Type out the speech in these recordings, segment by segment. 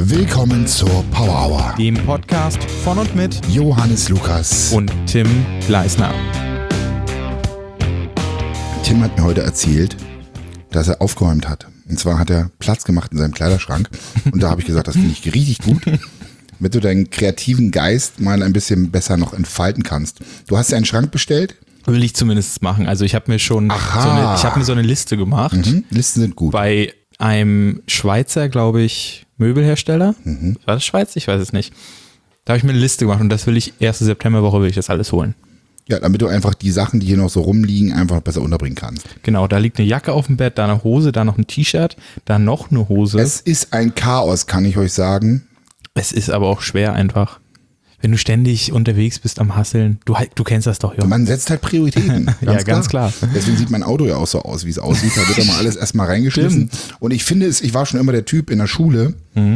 Willkommen zur Power Hour, dem Podcast von und mit Johannes Lukas und Tim Gleisner. Tim hat mir heute erzählt, dass er aufgeräumt hat. Und zwar hat er Platz gemacht in seinem Kleiderschrank. Und da habe ich gesagt, das finde ich richtig gut, damit du deinen kreativen Geist mal ein bisschen besser noch entfalten kannst. Du hast dir einen Schrank bestellt? Will ich zumindest machen. Also ich habe mir schon so eine Liste gemacht. Listen sind gut. Bei einem Schweizer, glaube ich, Möbelhersteller. War das Schweiz? Ich weiß es nicht. Da habe ich mir eine Liste gemacht und das will ich, 1. Septemberwoche will ich das alles holen. Ja, damit du einfach die Sachen, die hier noch so rumliegen, einfach besser unterbringen kannst. Genau, da liegt eine Jacke auf dem Bett, da eine Hose, da noch ein T-Shirt, da noch eine Hose. Es ist ein Chaos, kann ich euch sagen. Es ist aber auch schwer einfach. Wenn du ständig unterwegs bist am Hasseln, du kennst das doch, ja. Man setzt halt Prioritäten. Ganz klar. Deswegen sieht mein Auto ja auch so aus, wie es aussieht. Da wird ja mal alles erstmal reingeschmissen. Und ich finde ich war schon immer der Typ in der Schule,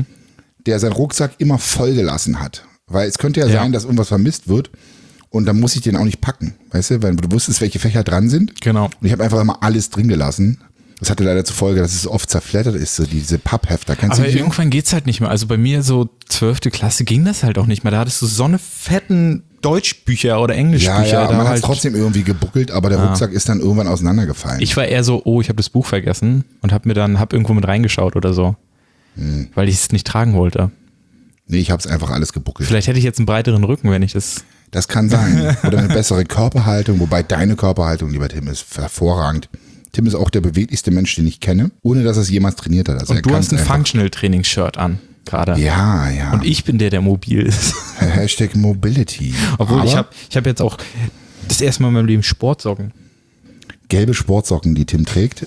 der seinen Rucksack immer voll gelassen hat. Weil es könnte ja sein, dass irgendwas vermisst wird. Und dann muss ich den auch nicht packen, weißt du, weil du wusstest, welche Fächer dran sind. Genau. Und ich habe einfach immer alles drin gelassen. Das hatte leider zur Folge, dass es oft zerfleddert ist, so diese Papphefter. Kennst du die? Aber irgendwann geht's halt nicht mehr. Also bei mir so 12. Klasse ging das halt auch nicht mehr. Da hattest du so eine fetten Deutschbücher oder Englischbücher. Ja, da man hat halt trotzdem irgendwie gebuckelt, aber der Rucksack ist dann irgendwann auseinandergefallen. Ich war eher so, ich habe das Buch vergessen und hab irgendwo mit reingeschaut oder so. Weil ich es nicht tragen wollte. Nee, ich habe es einfach alles gebuckelt. Vielleicht hätte ich jetzt einen breiteren Rücken, wenn ich das... Das kann sein. Oder eine bessere Körperhaltung, wobei deine Körperhaltung, lieber Tim, ist hervorragend. Tim ist auch der beweglichste Mensch, den ich kenne, ohne dass er es jemals trainiert hat. Also und du hast ein Functional-Training-Shirt an, gerade. Ja. Und ich bin der mobil ist. Hashtag Mobility. Obwohl, ich hab jetzt auch das erste Mal in meinem Leben Sportsocken. Gelbe Sportsocken, die Tim trägt.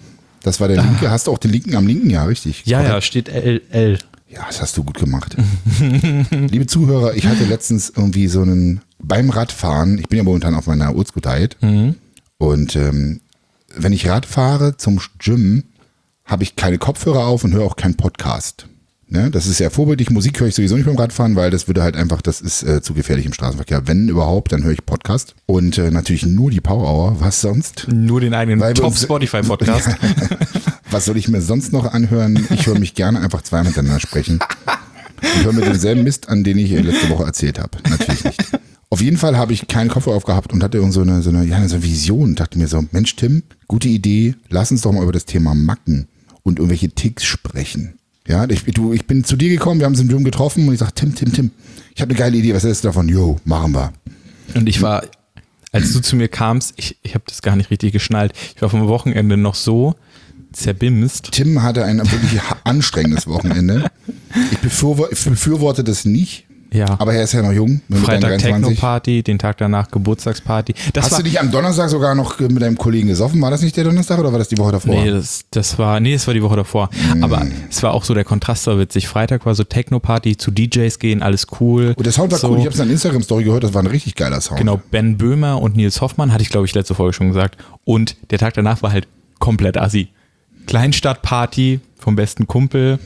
Das war der linke. Hast du auch den linken am linken? Ja, richtig. Ja, steht LL. Ja, das hast du gut gemacht. Liebe Zuhörer, ich hatte letztens irgendwie beim Radfahren, ich bin ja momentan auf meiner Oldschool-Diet und wenn ich Rad fahre zum Gym, habe ich keine Kopfhörer auf und höre auch keinen Podcast. Ne? Das ist sehr vorbildlich. Musik höre ich sowieso nicht beim Radfahren, weil das ist zu gefährlich im Straßenverkehr. Wenn überhaupt, dann höre ich Podcast. Und natürlich nur die Power Hour. Was sonst? Nur den eigenen Top-Spotify-Podcast. Was soll ich mir sonst noch anhören? Ich höre mich gerne einfach zweimal miteinander sprechen. Ich höre mir denselben Mist an, den ich letzte Woche erzählt habe. Natürlich nicht. Auf jeden Fall habe ich keinen Kopfhörer aufgehabt und hatte irgend so eine Vision. Dachte mir so, Mensch Tim, gute Idee, lass uns doch mal über das Thema Macken und irgendwelche Ticks sprechen. Ja, ich bin zu dir gekommen, wir haben uns im Gym getroffen und ich sage, Tim, ich habe eine geile Idee, was hältst du davon? Jo, machen wir. Und ich war, als du zu mir kamst, ich habe das gar nicht richtig geschnallt, ich war vom Wochenende noch so zerbimst. Tim hatte ein wirklich anstrengendes Wochenende. Ich befürworte das nicht. Ja. Aber er ist ja noch jung. Freitag Techno-Party, den Tag danach Geburtstagsparty. Hast du dich am Donnerstag sogar noch mit deinem Kollegen gesoffen? War das nicht der Donnerstag oder war das die Woche davor? Nee, das war die Woche davor. Aber es war auch so, der Kontrast war witzig. Freitag war so Techno-Party, zu DJs gehen, alles cool. Und der Sound war cool. Ich habe es in der Instagram-Story gehört, das war ein richtig geiler Sound. Genau, Ben Böhmer und Nils Hoffmann, hatte ich glaube ich letzte Folge schon gesagt. Und der Tag danach war halt komplett assi. Kleinstadtparty vom besten Kumpel.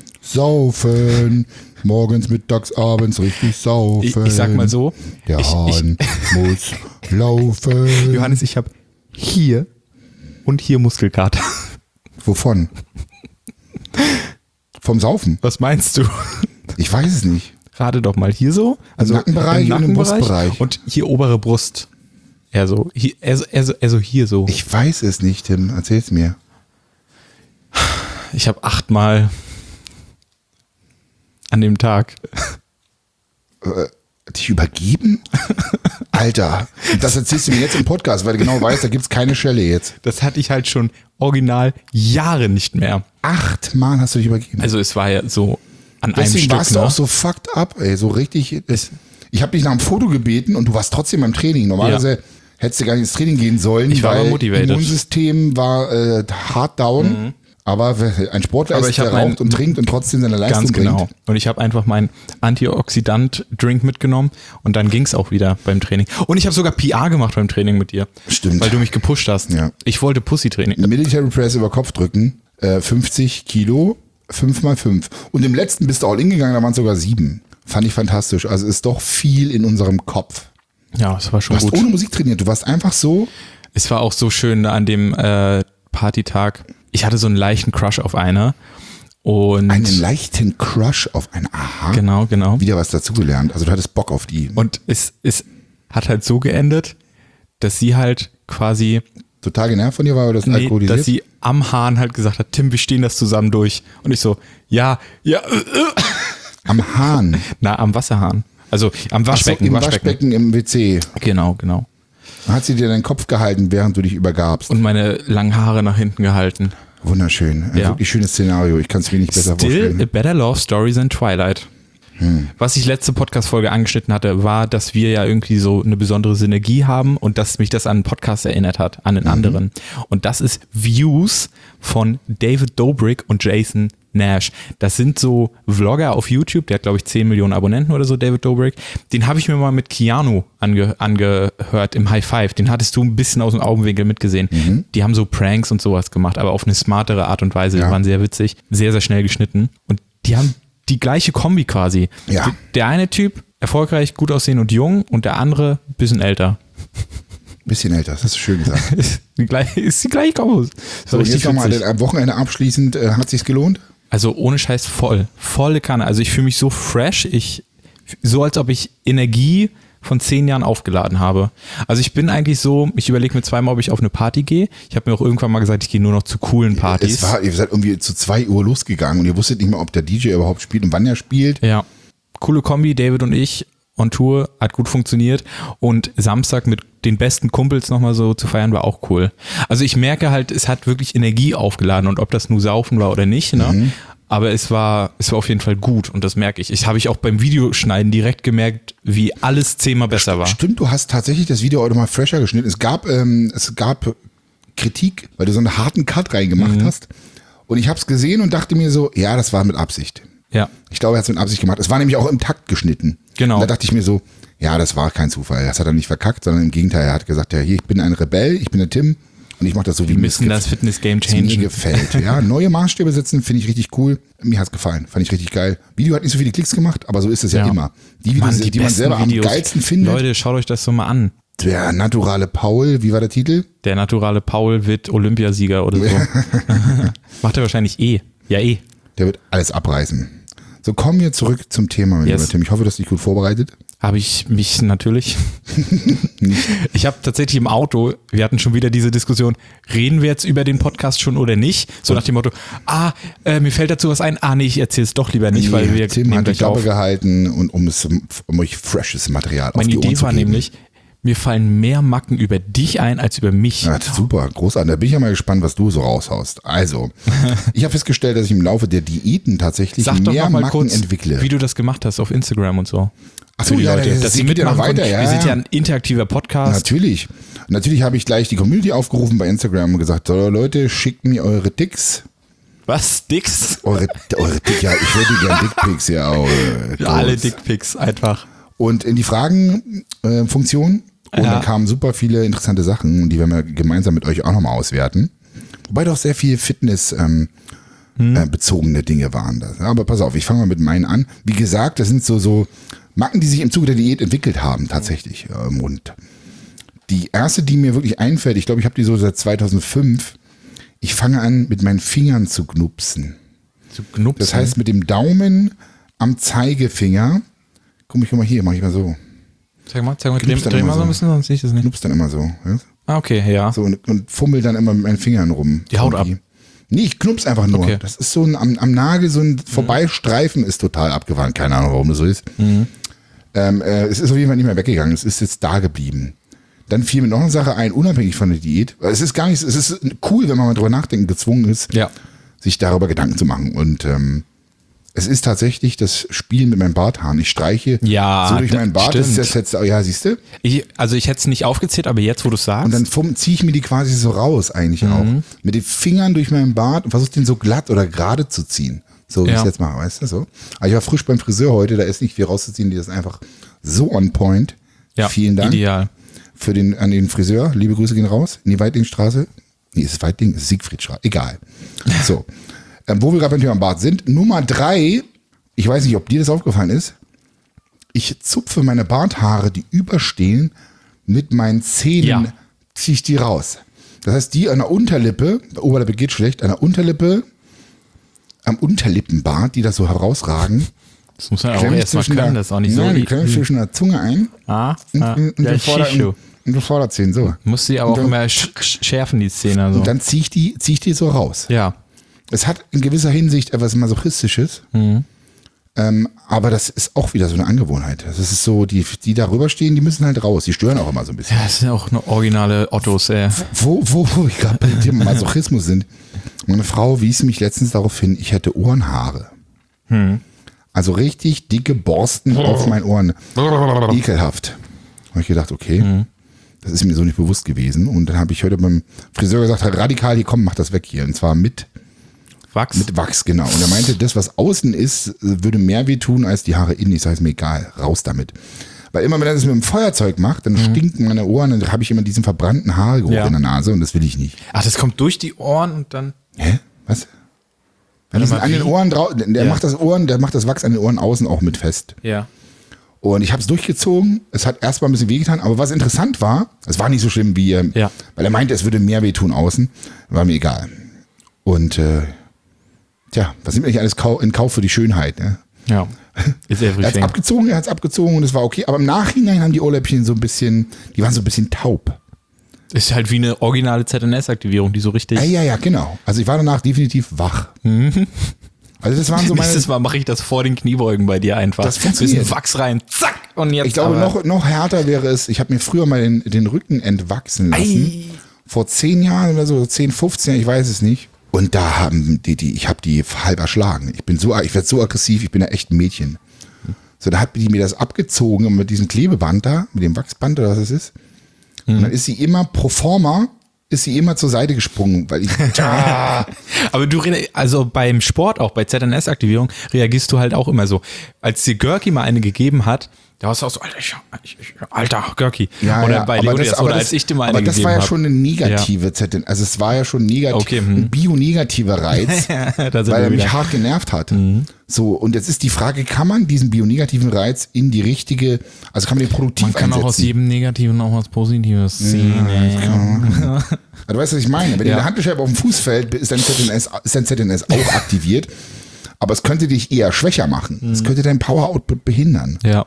Saufen, morgens, mittags, abends richtig saufen. Ich sag mal so. Der Hahn muss laufen. Johannes, ich habe hier und hier Muskelkater. Wovon? Vom Saufen? Was meinst du? Ich weiß es nicht. Rate doch mal hier so. Also im Nackenbereich und im Brustbereich. Und hier obere Brust. Eher so. Hier so. Ich weiß es nicht, Tim. Erzähl's mir. Ich habe 8-mal an dem Tag. Dich übergeben? Alter, das erzählst du mir jetzt im Podcast, weil du genau weißt, da gibt's keine Schelle jetzt. Das hatte ich halt schon original Jahre nicht mehr. 8-mal hast du dich übergeben? Also es war ja so an einem Stück. Deswegen warst du auch so fucked up, ey, so richtig. Ich habe dich nach einem Foto gebeten und du warst trotzdem beim Training. Normalerweise hättest du gar nicht ins Training gehen sollen, ich war weil motivated. Immunsystem war hart down. Aber ein Sportler ist, der raucht und trinkt und trotzdem seine Leistung bringt. Ganz genau. Und ich habe einfach meinen Antioxidant-Drink mitgenommen und dann ging es auch wieder beim Training. Und ich habe sogar PR gemacht beim Training mit dir. Stimmt. Weil du mich gepusht hast. Ja. Ich wollte Pussy-Training. Military Press über Kopf drücken, 50 Kilo, 5x5. Und im letzten bist du all in gegangen, da waren es sogar 7. Fand ich fantastisch. Also ist doch viel in unserem Kopf. Ja, es war schon gut. Du hast ohne Musik trainiert, du warst einfach so. Es war auch so schön an dem Partytag. Ich hatte so einen leichten Crush auf eine Und einen leichten Crush auf ein Aha. Genau. Wieder was dazugelernt. Also du hattest Bock auf die. Und es hat halt so geendet, dass sie halt quasi Total genervt von dir war, oder das alkoholisiert? dass sie am Hahn halt gesagt hat, Tim, wir stehen das zusammen durch. Und ich so, ja. Am Hahn? Na, am Wasserhahn. Also am Waschbecken. Im Waschbecken im WC. Genau. Dann hat sie dir deinen Kopf gehalten, während du dich übergabst. Und meine langen Haare nach hinten gehalten. Wunderschön. Ein wirklich schönes Szenario. Ich kann es mir nicht besser vorstellen. Still a better love story than Twilight. Was ich letzte Podcast-Folge angeschnitten hatte, war, dass wir ja irgendwie so eine besondere Synergie haben und dass mich das an einen Podcast erinnert hat, an einen anderen. Und das ist Views von David Dobrik und Jason Nash. Das sind so Vlogger auf YouTube, der hat glaube ich 10 Millionen Abonnenten oder so, David Dobrik. Den habe ich mir mal mit Keanu angehört im High Five. Den hattest du ein bisschen aus dem Augenwinkel mitgesehen. Die haben so Pranks und sowas gemacht, aber auf eine smartere Art und Weise. Die waren sehr witzig, sehr, sehr schnell geschnitten. Und die haben die gleiche Kombi quasi. Ja. Der eine Typ, erfolgreich, gut aussehen und jung, und der andere, bisschen älter. Bisschen älter, das hast du schön gesagt. Ist die gleiche Kombo. So, und jetzt nochmal, am Wochenende abschließend, hat es sich gelohnt? Also ohne Scheiß volle Kanne. Also ich fühle mich so fresh, so als ob ich Energie von 10 Jahren aufgeladen habe. Also ich bin eigentlich so, ich überlege mir zweimal, ob ich auf eine Party gehe. Ich habe mir auch irgendwann mal gesagt, ich gehe nur noch zu coolen Partys. Ihr seid irgendwie zu 2 Uhr losgegangen und ihr wusstet nicht mehr, ob der DJ überhaupt spielt und wann er spielt. Ja, coole Kombi, David und ich on Tour, hat gut funktioniert, und Samstag mit den besten Kumpels nochmal so zu feiern war auch cool. Also ich merke halt, es hat wirklich Energie aufgeladen, und ob das nur Saufen war oder nicht, ne? Aber es war auf jeden Fall gut, und das merke ich. Das habe ich auch beim Videoschneiden direkt gemerkt, wie alles 10-mal besser war. Stimmt, du hast tatsächlich das Video heute mal fresher geschnitten. Es gab Kritik, weil du so einen harten Cut reingemacht hast. Und ich habe es gesehen und dachte mir so, ja, das war mit Absicht. Ja. Ich glaube, er hat es mit Absicht gemacht. Es war nämlich auch im Takt geschnitten. Genau. Und da dachte ich mir so, ja, das war kein Zufall. Das hat er nicht verkackt, sondern im Gegenteil. Er hat gesagt, ja, hier, ich bin ein Rebell, ich bin der Tim. Und ich mache das so, wie wir müssen das Fitness-Game changen. Mir gefällt. Ja, neue Maßstäbe setzen, finde ich richtig cool. Mir hat's gefallen, fand ich richtig geil. Video hat nicht so viele Klicks gemacht, aber so ist es ja immer. Die Videos, die man selber Videos. am geilsten findet. Leute, schaut euch das so mal an. Der naturale Paul, wie war der Titel? Der naturale Paul wird Olympiasieger oder so. Macht er wahrscheinlich Ja, Der wird alles abreißen. So, kommen wir zurück zum Thema, mein lieber Tim. Ich hoffe, du hast dich gut vorbereitet. Habe ich mich natürlich. Ich habe tatsächlich im Auto, wir hatten schon wieder diese Diskussion, reden wir jetzt über den Podcast schon oder nicht? So nach dem Motto, mir fällt dazu was ein, nee, ich erzähle es doch lieber nicht, weil wir Tim hat die Klappe auf. gehalten, und um euch freshes Material auf Meine die Ohren Idee zu war geben. nämlich, mir fallen mehr Macken über dich ein als über mich. Ja, super, großartig. Da bin ich ja mal gespannt, was du so raushaust. Also, ich habe festgestellt, dass ich im Laufe der Diäten tatsächlich Sag doch mehr noch mal Macken kurz, entwickle. wie du das gemacht hast auf Instagram und so. Achso, Für die Leute, dass das sie geht ja noch mitmachen weiter. können. Wir sind ja ein interaktiver Podcast. Natürlich. Natürlich habe ich gleich die Community aufgerufen bei Instagram und gesagt, so Leute, schickt mir eure Dicks. Was? Dicks? Eure Dick, ja, ich würde gerne Dickpics, ja. Alle Dickpics einfach. Und in die Fragen-Funktion. Und da kamen super viele interessante Sachen, und die werden wir gemeinsam mit euch auch nochmal auswerten. Wobei doch sehr viel Fitness bezogene Dinge waren das. Aber pass auf, ich fange mal mit meinen an. Wie gesagt, das sind so Macken, die sich im Zuge der Diät entwickelt haben, tatsächlich. Und die erste, die mir wirklich einfällt, ich glaube, ich habe die so seit 2005. Ich fange an, mit meinen Fingern zu knupsen. Das heißt, mit dem Daumen am Zeigefinger. Guck mal hier, mach ich mal so. Zeig mal, dreh mal so ein bisschen, sonst sehe ich das nicht. Knups dann immer so. Ja? Okay, ja. So und fummel dann immer mit meinen Fingern rum. Die Haut ab. Nee, ich knups einfach nur. Okay. Das ist so am Nagel, so ein Vorbeistreifen ist total abgefahren. Keine Ahnung, warum das so ist. Es ist auf jeden Fall nicht mehr weggegangen. Es ist jetzt da geblieben. Dann fiel mir noch eine Sache ein, unabhängig von der Diät. Es ist gar nicht, es ist cool, wenn man mal drüber nachdenken gezwungen ist, sich darüber Gedanken zu machen. Und es ist tatsächlich das Spielen mit meinem Barthaaren. Ich streiche so durch meinen Bart. Das ist das jetzt, ja, siehst du? Ich hätte es nicht aufgezählt, aber jetzt, wo du es sagst. Und dann ziehe ich mir die quasi so raus eigentlich auch. Mit den Fingern durch meinen Bart und versuche den so glatt oder gerade zu ziehen. So wie ich es jetzt mache, weißt du so. Aber ich war frisch beim Friseur heute, da ist nicht viel rauszuziehen, die ist einfach so on point. Ja, vielen Dank. Ideal. An den Friseur. Liebe Grüße gehen raus. In die Weitlingstraße. Nee, ist es Weitling? Ist Siegfriedstraße. Egal. So. Wo wir gerade beim Thema Bart sind. Nummer 3. Ich weiß nicht, ob dir das aufgefallen ist. Ich zupfe meine Barthaare, die überstehen, mit meinen Zähnen, ziehe ich die raus. Das heißt, die an der Unterlippe, der Oberlippe geht schlecht, an der Unterlippe, am Unterlippenbart, die da so herausragen. Das muss man auch erstmal können, das ist auch nicht so. Die klemmen zwischen der Zunge ein und den Vorderzähnen so. Muss sie aber auch immer schärfen, die Zähne. So. Und dann zieh ich die so raus. Ja. Es hat in gewisser Hinsicht etwas Masochistisches, aber das ist auch wieder so eine Angewohnheit. Das ist so, die darüber stehen, die müssen halt raus. Die stören auch immer so ein bisschen. Ja, das sind auch nur originale Ottos, ey. Wo ich gerade bei dem Masochismus sind. Meine Frau wies mich letztens darauf hin, ich hätte Ohrenhaare. Also richtig dicke Borsten auf meinen Ohren. Ekelhaft. Habe ich gedacht, okay, das ist mir so nicht bewusst gewesen. Und dann habe ich heute beim Friseur gesagt, radikal, hier komm, mach das weg hier. Und zwar mit Wachs? Mit Wachs, genau. Und er meinte, das, was außen ist, würde mehr wehtun als die Haare innen. Ich sage, ist mir egal, raus damit. Weil immer, wenn er das mit dem Feuerzeug macht, dann stinken meine Ohren, dann habe ich immer diesen verbrannten Haargeruch in der Nase und das will ich nicht. Ach, das kommt durch die Ohren und dann... Hä? Was? Wenn das an den Ohren der macht das Wachs an den Ohren außen auch mit fest. Ja. Und ich habe es durchgezogen. Es hat erstmal ein bisschen wehgetan, aber was interessant war, es war nicht so schlimm wie, weil er meinte, es würde mehr wehtun außen, war mir egal. Und was nimmt eigentlich alles in Kauf für die Schönheit? Ne? Ja, ist everything. Er hat es abgezogen und es war okay. Aber im Nachhinein haben die Ohrläppchen so ein bisschen, die waren so ein bisschen taub. Ist halt wie eine originale ZNS-Aktivierung, die so richtig... Ja, genau. Also ich war danach definitiv wach. Also das waren so meine... Nächstes Mal mache ich das vor den Kniebeugen bei dir einfach. Das funktioniert. Bisschen Wachs rein, zack, und jetzt... Ich glaube, noch härter wäre es, ich habe mir früher mal den Rücken entwachsen lassen. Vor 10 Jahren oder so, 10, 15, ich weiß es nicht. Und da haben ich habe die halb erschlagen. Ich werde so aggressiv, ich bin ja echt ein Mädchen. So, da hat die mir das abgezogen mit diesem Klebeband da, mit dem Wachsband oder was es ist. Und dann ist sie immer pro forma, zur Seite gesprungen, weil ich. Aber also beim Sport auch, bei ZNS-Aktivierung, reagierst du halt auch immer so. Als dir Görki mal eine gegeben hat, da warst du auch so, Alter, Görki. Ja, oder bei Leonidas, oder als ich dir mal eine gegeben habe. Aber das war ja schon eine negative ZNS, also es war ja schon negativ, ein bionegativer Reiz, weil er mich hart genervt hat. So, und jetzt ist die Frage, kann man diesen bionegativen Reiz in die richtige, also kann man den produktiv einsetzen? Man kann auch aus jedem Negativen auch was Positives ziehen. Also, du weißt, was ich meine. Wenn dir eine Handbescheibe auf dem Fuß fällt, ist dein ZNS auch aktiviert. Aber es könnte dich eher schwächer machen. Es könnte dein Power-Output behindern. Ja.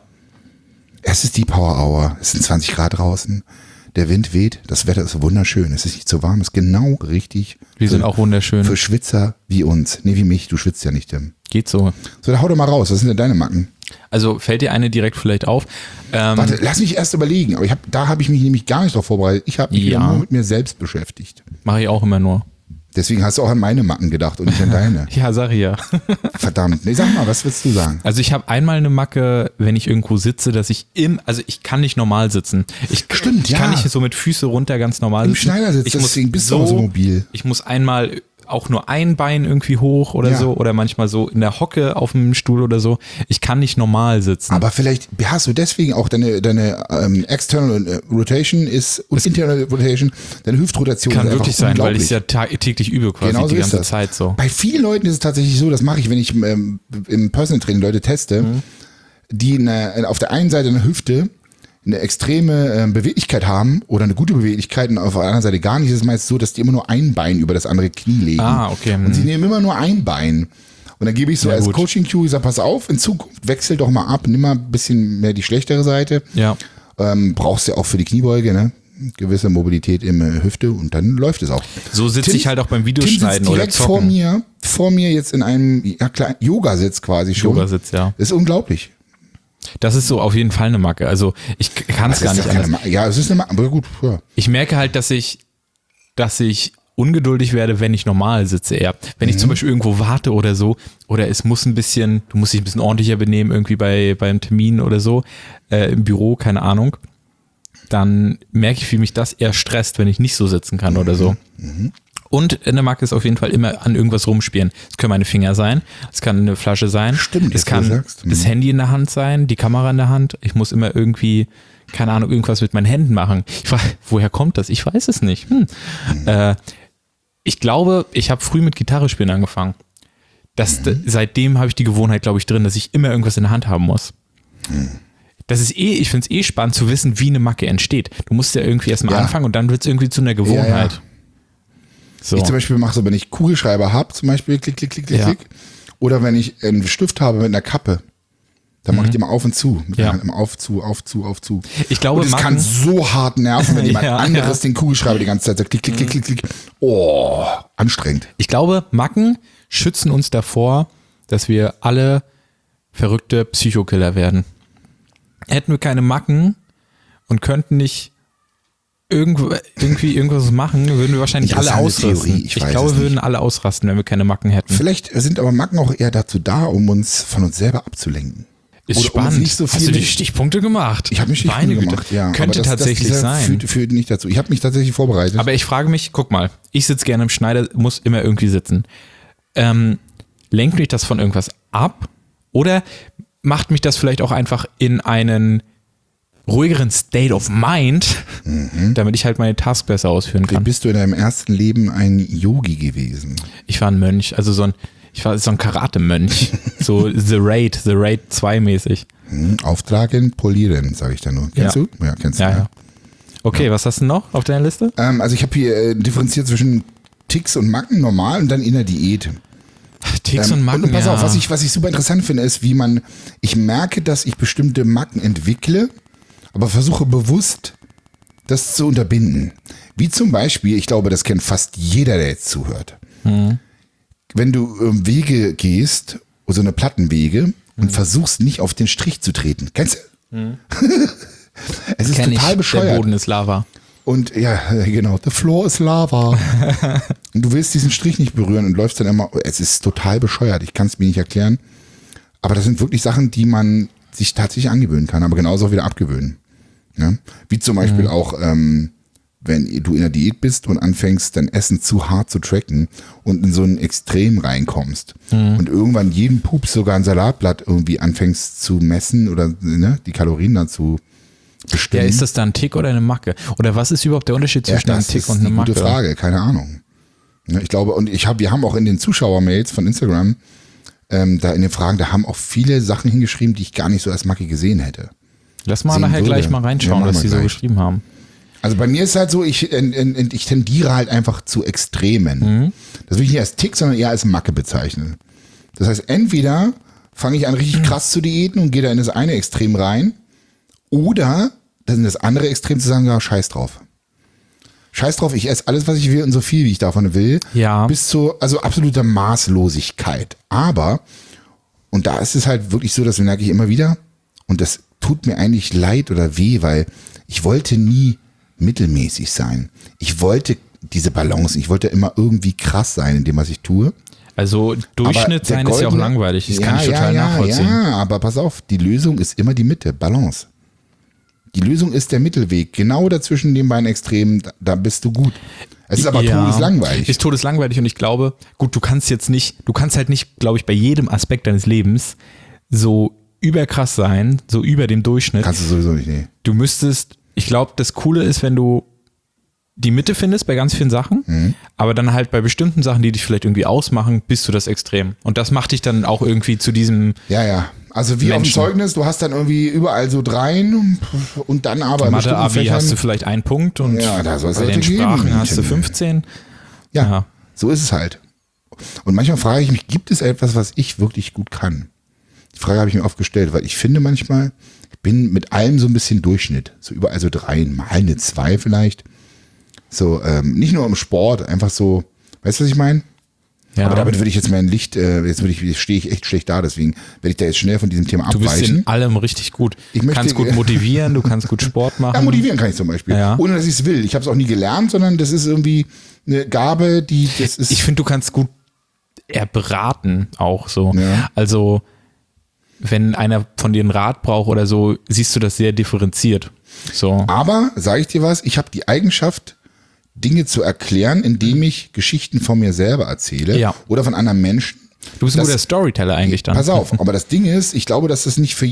Es ist die Power-Hour. Es sind 20 Grad draußen. Der Wind weht. Das Wetter ist wunderschön. Es ist nicht so warm. Es ist genau richtig. Wir sind auch wunderschön. Für Schwitzer wie uns. Nee, wie mich. Du schwitzt ja nicht, Tim. Geht so. So, dann hau doch mal raus. Was sind denn deine Macken? Also fällt dir eine direkt vielleicht auf? Warte, lass mich erst überlegen. Aber da habe ich mich nämlich gar nicht drauf vorbereitet. Ich habe mich nur mit mir selbst beschäftigt. Mache ich auch immer nur. Deswegen hast du auch an meine Macken gedacht und nicht an deine. Ja, sag ich ja. Verdammt. Nee, sag mal, was willst du sagen? Also ich habe einmal eine Macke, wenn ich irgendwo sitze, dass ich ich kann nicht normal sitzen. Ich kann nicht so mit Füße runter ganz normal sitzen. Im Schneidersitz, deswegen bist du auch so mobil. Ich muss einmal auch nur ein Bein irgendwie hoch oder so oder manchmal so in der Hocke auf dem Stuhl oder so. Ich kann nicht normal sitzen. Aber vielleicht hast du deswegen auch deine External Rotation und Internal Rotation, deine Hüftrotation. Kann wirklich sein, weil ich es ja täglich übe quasi genau so die ganze Zeit so. Bei vielen Leuten ist es tatsächlich so, das mache ich, wenn ich im Personal Training Leute teste, die auf der einen Seite eine Hüfte eine extreme Beweglichkeit haben oder eine gute Beweglichkeit und auf der anderen Seite gar nicht. Es ist meist so, dass die immer nur ein Bein über das andere Knie legen. Okay. Und sie nehmen immer nur ein Bein. Und dann gebe ich so als Coaching-Cue, ich sage, pass auf, in Zukunft wechsel doch mal ab, nimm mal ein bisschen mehr die schlechtere Seite. Ja. Brauchst du ja auch für die Kniebeuge, ne? Gewisse Mobilität im Hüfte und dann läuft es auch. So sitze ich halt auch beim Videoschneiden oder zocken. Vor mir jetzt in einem kleinen Yogasitz quasi schon. Yogasitz, ja. Das ist unglaublich. Das ist so auf jeden Fall eine Macke. Also ich kann es gar nicht anders. Ja, es ist eine Macke, aber gut. Ja. Ich merke halt, dass ich ungeduldig werde, wenn ich normal sitze eher. Wenn ich zum Beispiel irgendwo warte oder so, oder du musst dich ein bisschen ordentlicher benehmen, irgendwie beim Termin oder so, im Büro, keine Ahnung, dann merke ich, wie mich das eher stresst, wenn ich nicht so sitzen kann oder so. Und eine Macke ist auf jeden Fall immer an irgendwas rumspielen. Es können meine Finger sein, es kann eine Flasche sein. Stimmt, es kann das Handy in der Hand sein, die Kamera in der Hand. Ich muss immer irgendwie, keine Ahnung, irgendwas mit meinen Händen machen. Ich frage, woher kommt das? Ich weiß es nicht. Ich glaube, ich habe früh mit Gitarre spielen angefangen. Seitdem habe ich die Gewohnheit, glaube ich, drin, dass ich immer irgendwas in der Hand haben muss. Ich finde es spannend zu wissen, wie eine Macke entsteht. Du musst ja irgendwie erstmal anfangen und dann wird es irgendwie zu einer Gewohnheit. Ja. So. Ich zum Beispiel mache so, wenn ich Kugelschreiber habe, zum Beispiel klick, klick, klick, klick, klick. Oder wenn ich einen Stift habe mit einer Kappe, dann mache ich die immer auf und zu. Mit der Hand immer auf, zu. Ich glaube, und das kann so hart nerven, wenn jemand anderes den Kugelschreiber die ganze Zeit sagt, klick, klick, klick, klick, klick. Oh, anstrengend. Ich glaube, Macken schützen uns davor, dass wir alle verrückte Psychokiller werden. Hätten wir keine Macken und könnten nicht irgendwie irgendwas machen, würden wir wahrscheinlich alle ausrasten. Ich glaube, wir würden alle ausrasten, wenn wir keine Macken hätten. Vielleicht sind aber Macken auch eher dazu da, um uns von uns selber abzulenken. Ist oder spannend. Nicht so viel Hast du die Stichpunkte gemacht? Ich habe mir Stichpunkte gemacht, ja. Könnte tatsächlich sein. Führt nicht dazu. Ich habe mich tatsächlich vorbereitet. Aber ich frage mich, guck mal, ich sitze gerne im Schneider, muss immer irgendwie sitzen. Lenkt mich das von irgendwas ab? Oder macht mich das vielleicht auch einfach in einen ruhigeren State of Mind, damit ich halt meine Task besser ausführen kann? Bist du in deinem ersten Leben ein Yogi gewesen? Ich war ein Mönch, also ich war so ein Karate-Mönch. So The Raid 2 mäßig. Auftragen, polieren, sage ich da nur. Kennst du? Ja, kennst du. Ja. Okay, was hast du noch auf deiner Liste? Also ich habe hier differenziert zwischen Ticks und Macken, normal und dann in der Diät. Ticks und Macken, und pass auf, was ich super interessant finde, ist, ich merke, dass ich bestimmte Macken entwickle, aber versuche bewusst, das zu unterbinden. Wie zum Beispiel, ich glaube, das kennt fast jeder, der jetzt zuhört. Wenn du Wege gehst, so eine Plattenwege, und versuchst nicht auf den Strich zu treten. Kennst du? Es ist total bescheuert. Der Boden ist Lava. Und ja, genau, the floor is lava. Und du willst diesen Strich nicht berühren und läufst dann immer, es ist total bescheuert, ich kann es mir nicht erklären. Aber das sind wirklich Sachen, die man sich tatsächlich angewöhnen kann, aber genauso auch wieder abgewöhnen. Ne? Wie zum Beispiel auch, wenn du in der Diät bist und anfängst, dein Essen zu hart zu tracken und in so ein Extrem reinkommst und irgendwann jeden Pups, sogar ein Salatblatt irgendwie anfängst zu messen oder die Kalorien dazu bestimmen. Ja, ist das dann ein Tick oder eine Macke? Oder was ist überhaupt der Unterschied zwischen einem Tick und einer Macke? Das ist eine gute Frage, keine Ahnung. Ja, ich glaube, und wir haben auch in den Zuschauermails von Instagram, da in den Fragen, da haben auch viele Sachen hingeschrieben, die ich gar nicht so als Macke gesehen hätte. Lass mal nachher gleich mal reinschauen, was die so geschrieben haben. Also bei mir ist halt so, ich tendiere halt einfach zu Extremen. Das will ich nicht als Tick, sondern eher als Macke bezeichnen. Das heißt, entweder fange ich an richtig krass zu diäten und gehe da in das eine Extrem rein, oder das in das andere Extrem zu sagen, ja, scheiß drauf. Scheiß drauf, ich esse alles, was ich will und so viel, wie ich davon will. Ja. Bis zu absoluter Maßlosigkeit. Aber, und da ist es halt wirklich so, das merke ich immer wieder, und das tut mir eigentlich leid oder weh, weil ich wollte nie mittelmäßig sein. Ich wollte diese Balance, ich wollte immer irgendwie krass sein in dem, was ich tue. Also Durchschnitt sein ist ja auch langweilig, das kann ich total nachvollziehen. Ja, aber pass auf, die Lösung ist immer die Mitte, Balance. Die Lösung ist der Mittelweg, genau dazwischen den beiden Extremen, da bist du gut. Es ist aber todeslangweilig. Ist todeslangweilig und ich glaube, gut, du kannst halt nicht, glaube ich, bei jedem Aspekt deines Lebens so überkrass sein, so über dem Durchschnitt. Kannst du sowieso nicht, nee. Du müsstest, ich glaube, das Coole ist, wenn du die Mitte findest bei ganz vielen Sachen, aber dann halt bei bestimmten Sachen, die dich vielleicht irgendwie ausmachen, bist du das Extrem. Und das macht dich dann auch irgendwie zu diesem Ja. Also wie Menschen. auf dem Zeugnis, du hast dann irgendwie überall so 3 und dann aber Mathe-Abi hast du vielleicht 1 Punkt und da soll es bei den geben. Sprachen hast du 15. Ja, so ist es halt. Und manchmal frage ich mich, gibt es etwas, was ich wirklich gut kann? Die Frage habe ich mir oft gestellt, weil ich finde manchmal, ich bin mit allem so ein bisschen Durchschnitt. So überall so 3, mal eine 2 vielleicht. So, nicht nur im Sport, einfach so, weißt du, was ich meine? Ja. Aber damit würde ich jetzt mein Licht, stehe ich echt schlecht da, deswegen werde ich da jetzt schnell von diesem Thema abweichen. Du bist in allem richtig gut. Du kannst gut motivieren, du kannst gut Sport machen. Ja, motivieren kann ich zum Beispiel, ohne dass ich es will. Ich habe es auch nie gelernt, sondern das ist irgendwie eine Gabe, das ist... Ich finde, du kannst gut eher beraten auch so. Ja. Also, wenn einer von dir einen Rat braucht oder so, siehst du das sehr differenziert. So. Aber, sage ich dir was, ich habe die Eigenschaft, Dinge zu erklären, indem ich Geschichten von mir selber erzähle oder von anderen Menschen. Du bist ein guter Storyteller eigentlich dann. Pass auf, aber das Ding ist, ich glaube, dass das nicht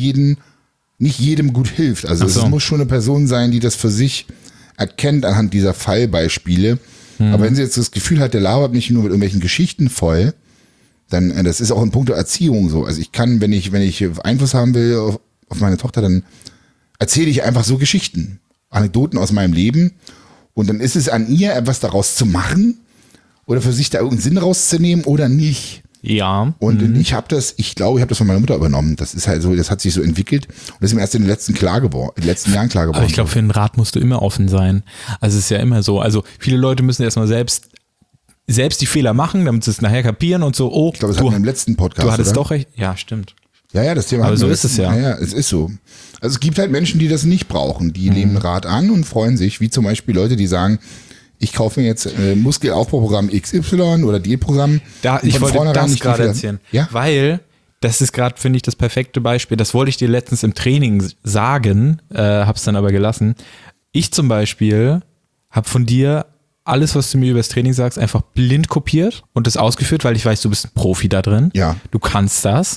jedem gut hilft. Also es muss schon eine Person sein, die das für sich erkennt anhand dieser Fallbeispiele. Aber wenn sie jetzt das Gefühl hat, der labert nicht nur mit irgendwelchen Geschichten voll, dann, das ist auch in puncto Erziehung so. Also ich kann, wenn ich Einfluss haben will auf meine Tochter, dann erzähle ich einfach so Geschichten, Anekdoten aus meinem Leben. Und dann ist es an ihr, etwas daraus zu machen. oder für sich da irgendeinen Sinn rauszunehmen oder nicht. Ja. Und ich glaube, ich habe das von meiner Mutter übernommen. Das ist halt so, das hat sich so entwickelt und das ist mir erst in den letzten Jahren klar geworden. Aber ich glaube, für einen Rat musst du immer offen sein. Also es ist ja immer so. Also viele Leute müssen erstmal selbst die Fehler machen, damit sie es nachher kapieren und so, ich glaube, das hatten wir im letzten Podcast, du hattest oder? doch recht. Ja, stimmt. Ja, das Thema. Aber so ist es ja. Ja, es ist so. Also es gibt halt Menschen, die das nicht brauchen. Die nehmen Rat an und freuen sich, wie zum Beispiel Leute, die sagen, ich kaufe mir jetzt Muskelaufbauprogramm XY oder Diätprogramm. Ich wollte das gerade erzählen. Ja? Weil, das ist gerade, finde ich, das perfekte Beispiel. Das wollte ich dir letztens im Training sagen, hab's dann aber gelassen. Ich zum Beispiel habe von dir alles, was du mir über das Training sagst, einfach blind kopiert und das ausgeführt, weil ich weiß, du bist ein Profi da drin. Ja. Du kannst das.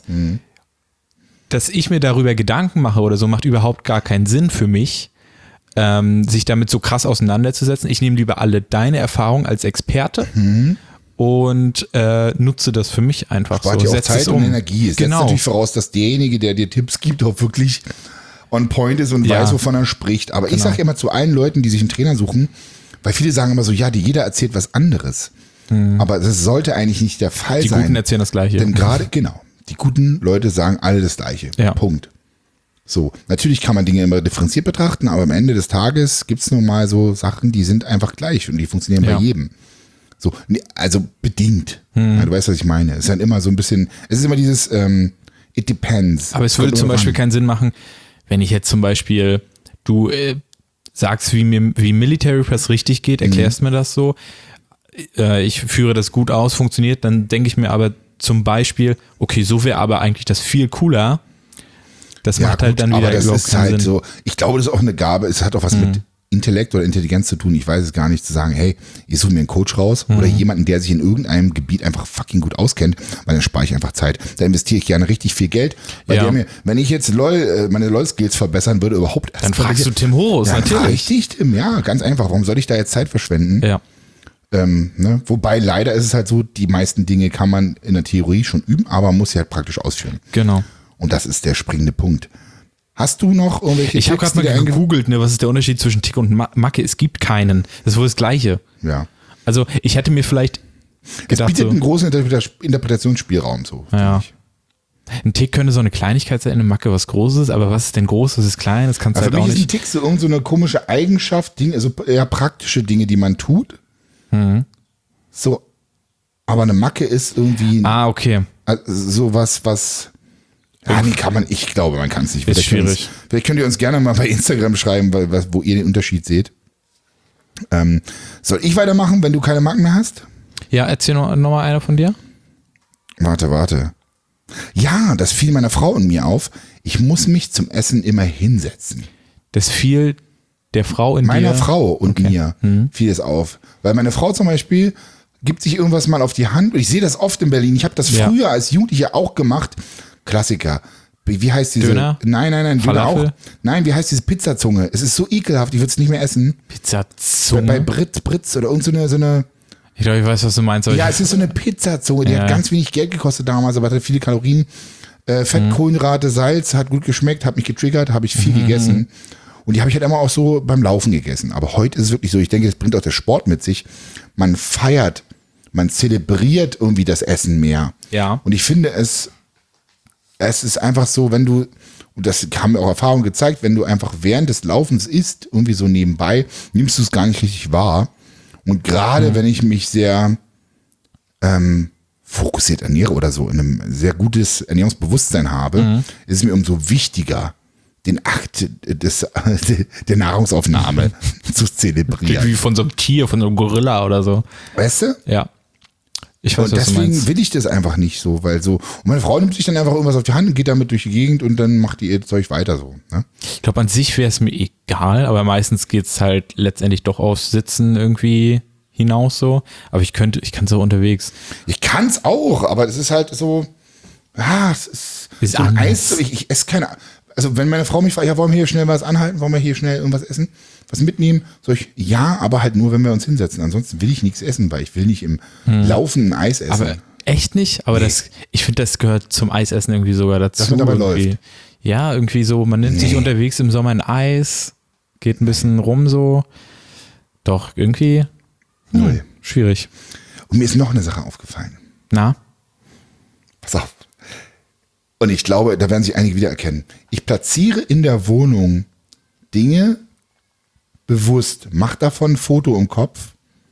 Dass ich mir darüber Gedanken mache oder so, macht überhaupt gar keinen Sinn für mich, sich damit so krass auseinanderzusetzen. Ich nehme lieber alle deine Erfahrungen als Experte und nutze das für mich einfach Spart so. dir auch Zeit und Energie. Es setzt natürlich voraus, dass derjenige, der dir Tipps gibt, auch wirklich on point ist und weiß, wovon er spricht. Aber ich sage immer zu allen Leuten, die sich einen Trainer suchen, weil viele sagen immer so, ja, jeder erzählt was anderes. Aber das sollte eigentlich nicht der Fall sein. Die Guten erzählen das Gleiche. Denn gerade, genau, die guten Leute sagen alle das Gleiche. Ja. Punkt. So, natürlich kann man Dinge immer differenziert betrachten, aber am Ende des Tages gibt es nun mal so Sachen, die sind einfach gleich und die funktionieren bei jedem. So, also bedingt. Ja, du weißt, was ich meine. Es ist halt immer so ein bisschen, es ist immer dieses it depends. Aber es würde zum Beispiel keinen Sinn machen, wenn ich jetzt zum Beispiel, du sagst, wie Military Press richtig geht, erklärst mir das so, ich führe das gut aus, funktioniert, dann denke ich mir aber zum Beispiel, okay, so wäre aber eigentlich das viel cooler. Das macht halt dann wieder überhaupt keinen Sinn. So, ich glaube, das ist auch eine Gabe. Es hat auch was mit Intellekt oder Intelligenz zu tun. Ich weiß es gar nicht, zu sagen, hey, ich suche mir einen Coach raus oder jemanden, der sich in irgendeinem Gebiet einfach fucking gut auskennt, weil dann spare ich einfach Zeit. Da investiere ich gerne richtig viel Geld, weil der mir, wenn ich jetzt meine LOL-Skills verbessern würde, überhaupt erst. Dann fragst du Tim Horus, natürlich. Richtig, Tim, ja, ganz einfach. Warum soll ich da jetzt Zeit verschwenden? Ja. Wobei leider ist es halt so, die meisten Dinge kann man in der Theorie schon üben, aber man muss sie halt praktisch ausführen. Genau. Und das ist der springende Punkt. Hast du noch irgendwelche Ich habe gerade mal gegoogelt, ne, was ist der Unterschied zwischen Tick und Macke? Es gibt keinen. Das ist wohl das Gleiche. Ja. Also ich hätte mir vielleicht gedacht, es bietet einen großen Interpretationsspielraum. So, ja. Ein Tick könnte so eine Kleinigkeit sein, eine Macke was Großes, aber was ist denn groß, was ist klein? Das kannst du halt auch nicht. Für mich ist ein Tick so irgend so eine komische Eigenschaft, also eher praktische Dinge, die man tut. So, aber eine Macke ist irgendwie okay. Sowas, was ich glaube, man kann es nicht. Ist schwierig. Vielleicht könnt ihr uns gerne mal bei Instagram schreiben, wo ihr den Unterschied seht. Soll ich weitermachen, wenn du keine Macken mehr hast? Ja, erzähl noch mal einer von dir. Warte. Ja, das fiel meiner Frau und mir auf. Ich muss mich zum Essen immer hinsetzen. Das fiel der Frau in meiner Frau und mir fiel es auf. Weil meine Frau zum Beispiel gibt sich irgendwas mal auf die Hand. Ich sehe das oft in Berlin. Ich habe das früher als Jugendlicher auch gemacht. Klassiker. Wie heißt diese? Döner? Nein, Döner auch. Nein, wie heißt diese Pizzazunge? Es ist so ekelhaft, ich würde es nicht mehr essen. Pizzazunge? Bei Britz oder irgend so eine. Ich glaube, ich weiß, was du meinst. Ja, es ist so eine Pizzazunge, die hat ganz wenig Geld gekostet damals, aber hat viele Kalorien. Fett, Kohlenhydrate, Salz, hat gut geschmeckt, hat mich getriggert, habe ich viel gegessen. Und die habe ich halt immer auch so beim Laufen gegessen. Aber heute ist es wirklich so, ich denke, das bringt auch der Sport mit sich. Man feiert, man zelebriert irgendwie das Essen mehr. Ja. Und ich finde es ist einfach so, wenn du, und das haben mir auch Erfahrungen gezeigt, wenn du einfach während des Laufens isst, irgendwie so nebenbei, nimmst du es gar nicht richtig wahr. Und gerade wenn ich mich sehr fokussiert ernähre oder so, in einem sehr gutes Ernährungsbewusstsein habe, ist es mir umso wichtiger, den Akt der Nahrungsaufnahme zu zelebrieren. Wie von so einem Tier, von so einem Gorilla oder so. Weißt du? Ja. Ich weiß, und deswegen will ich das einfach nicht so, weil so, und meine Frau nimmt sich dann einfach irgendwas auf die Hand und geht damit durch die Gegend und dann macht die ihr Zeug weiter so. Ne? Ich glaube, an sich wäre es mir egal, aber meistens geht es halt letztendlich doch aufs Sitzen irgendwie hinaus so. Aber ich kann so unterwegs. Ich kann es auch, aber es ist halt so, es ist so ein Eis, so, ich esse keine, also wenn meine Frau mich fragt, ja, wollen wir hier schnell was anhalten, wollen wir hier schnell irgendwas essen, was mitnehmen, ja, aber halt nur, wenn wir uns hinsetzen. Ansonsten will ich nichts essen, weil ich will nicht im Laufen ein Eis essen. Aber echt nicht? Aber ich finde, das gehört zum Eisessen irgendwie sogar dazu. Dass man dabei läuft. Ja, irgendwie so, man nimmt sich unterwegs im Sommer ein Eis, geht ein bisschen rum so. Doch, irgendwie Null. Schwierig. Und mir ist noch eine Sache aufgefallen. Na? Pass auf. Und ich glaube, da werden sich einige wiedererkennen. Ich platziere in der Wohnung Dinge bewusst, mache davon ein Foto im Kopf,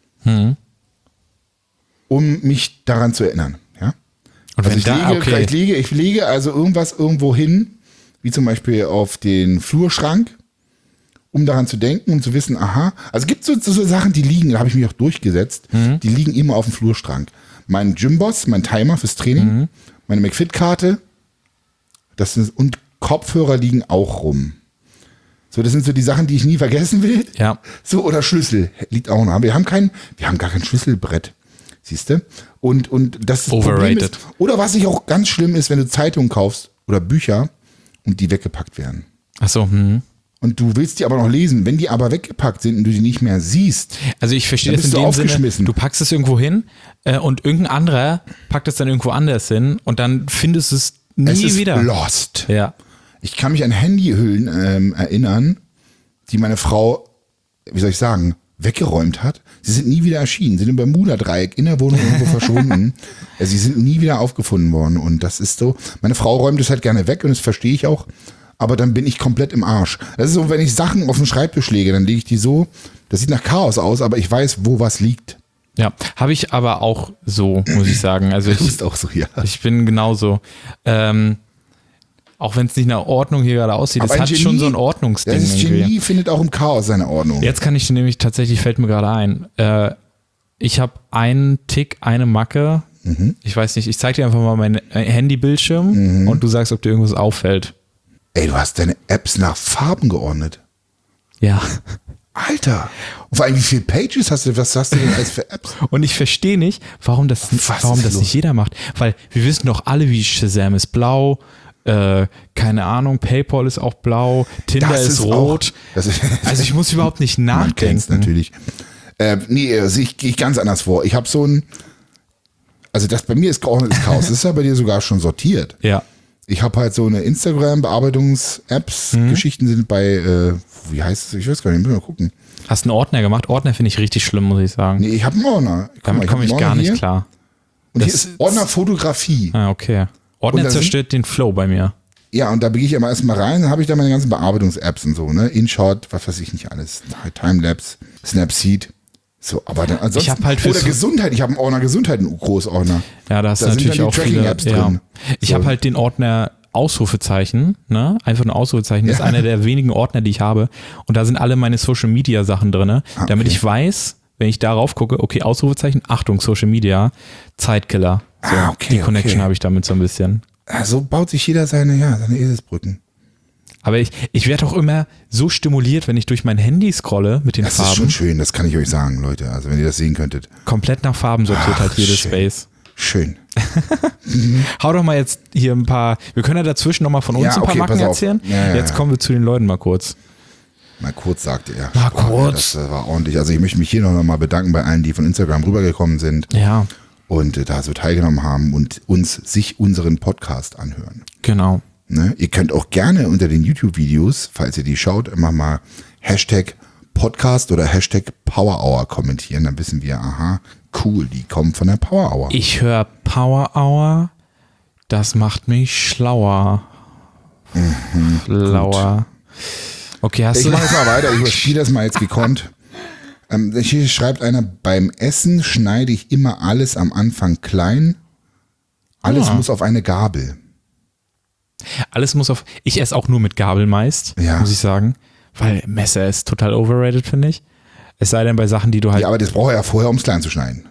um mich daran zu erinnern. Ja? Und Also wenn ich lege also irgendwas irgendwo hin, wie zum Beispiel auf den Flurschrank, um daran zu denken, um zu wissen, aha, also es gibt so Sachen, die liegen, da habe ich mich auch durchgesetzt, die liegen immer auf dem Flurschrank. Mein Gymboss, mein Timer fürs Training, meine McFit-Karte, und Kopfhörer liegen auch rum. So, das sind so die Sachen, die ich nie vergessen will. Ja. So, oder Schlüssel liegt auch noch. Wir haben gar kein Schlüsselbrett. Siehst du? Und das Problem ist, oder was ich auch ganz schlimm ist, wenn du Zeitungen kaufst oder Bücher und die weggepackt werden. Ach so, Und du willst die aber noch lesen. Wenn die aber weggepackt sind und du die nicht mehr siehst, also ich verstehe dann das in bist du dem aufgeschmissen. Sinne, du packst es irgendwo hin und irgendein anderer packt es dann irgendwo anders hin und dann findest du es nie es ist wieder. lost. Ja. Ich kann mich an Handyhüllen erinnern, die meine Frau, wie soll ich sagen, weggeräumt hat. Sie sind nie wieder erschienen, sind im Bermuda-Dreieck in der Wohnung irgendwo verschwunden. Sie sind nie wieder aufgefunden worden. Und das ist so, meine Frau räumt es halt gerne weg und das verstehe ich auch. Aber dann bin ich komplett im Arsch. Das ist so, wenn ich Sachen auf den Schreibtisch lege, dann lege ich die so, das sieht nach Chaos aus, aber ich weiß, wo was liegt. Ja, habe ich aber auch so, muss ich sagen. Also Du bist auch so, ja. ich bin genauso. Auch wenn es nicht nach Ordnung hier gerade aussieht, Aber es hat ein schon Genie- so ein Ordnungsding. Das irgendwie. Genie findet auch im Chaos seine Ordnung. Jetzt kann ich nämlich tatsächlich, fällt mir gerade ein, ich habe einen Tick, eine Macke. Ich weiß nicht, ich zeige dir einfach mal meinen Handybildschirm und du sagst, ob dir irgendwas auffällt. Ey, du hast deine Apps nach Farben geordnet. Ja. Alter. Und vor allem, wie viele Pages hast du, was hast du denn alles für Apps? Und ich verstehe nicht, warum das nicht jeder macht. Weil wir wissen doch alle, wie Shazam ist blau, keine Ahnung, PayPal ist auch blau, Tinder Das ist ist rot. Das ist, Also ich muss überhaupt nicht man kennt's nachdenken. natürlich. Nee, also ich gehe ganz anders vor. Ich habe so ein, also das bei mir ist geordnetes Chaos. Das ist ja bei dir sogar schon sortiert. Ja. Ich habe halt so eine Instagram-Bearbeitungs-Apps. Geschichten sind bei, wie heißt es? Ich weiß gar nicht, müssen wir mal gucken. Hast einen Ordner gemacht? Ordner finde ich richtig schlimm, muss ich sagen. Nee, ich habe einen Ordner. Guck mal, Damit komme hab ich einen gar Ordner nicht hier. klar. Und Das hier ist Ordner Fotografie. Ah, okay. Ordner Und da sind- zerstört den Flow bei mir. Ja, und da gehe ich immer erstmal rein, dann habe ich da meine ganzen Bearbeitungs-Apps und so, ne? InShot, was weiß ich nicht alles. Timelapse, Snapseed. So, aber dann ansonsten. Ich hab halt oder Gesundheit, ich habe einen Ordner Gesundheit, einen Großordner. Ja, da hast du Da sind natürlich dann die auch viele Tracking-Apps ja. drin. Ich So. habe halt den Ordner Ausrufezeichen, ne? Einfach ein Ausrufezeichen. Das ist einer der wenigen Ordner, die ich habe. Und da sind alle meine Social Media Sachen drin, damit ich weiß, wenn ich darauf gucke, okay, Ausrufezeichen, Achtung, Social Media, Zeitkiller. So, okay, die Connection okay. habe ich damit so ein bisschen. So baut sich jeder seine Eselsbrücken. Aber ich werde auch immer so stimuliert, wenn ich durch mein Handy scrolle mit den Das ist Farben. schon schön, das kann ich euch sagen, Leute. Also wenn ihr das sehen könntet. Komplett nach Farben sortiert halt jedes schön. Space. Schön. Hau doch mal jetzt hier ein paar, wir können ja dazwischen nochmal von uns Ja, ein paar okay, Macken pass auf. erzählen. Ja, Jetzt kommen wir zu den Leuten mal kurz. Mal kurz, sagte er. Mal Oh, kurz. Ja, das war ordentlich. Also ich möchte mich hier noch mal bedanken bei allen, die von Instagram rübergekommen sind Ja, und da so teilgenommen haben und sich unseren Podcast anhören. genau. Ne? Ihr könnt auch gerne unter den YouTube-Videos, falls ihr die schaut, immer mal Hashtag Podcast oder Hashtag Power Hour kommentieren. Dann wissen wir, aha, cool, die kommen von der Power Hour. Ich höre Power Hour, das macht mich schlauer. Schlauer. Okay, hast Ich du. mache jetzt mal weiter, ich überspiele das mal jetzt gekonnt. Hier schreibt einer, beim Essen schneide ich immer alles am Anfang klein. Alles muss auf eine Gabel. Alles muss auf. Ich esse auch nur mit Gabel meist, Ja. muss ich sagen. Weil Messer ist total overrated, finde ich. Es sei denn bei Sachen, die du halt. Ja, aber das braucht er ja vorher, um es klein zu schneiden.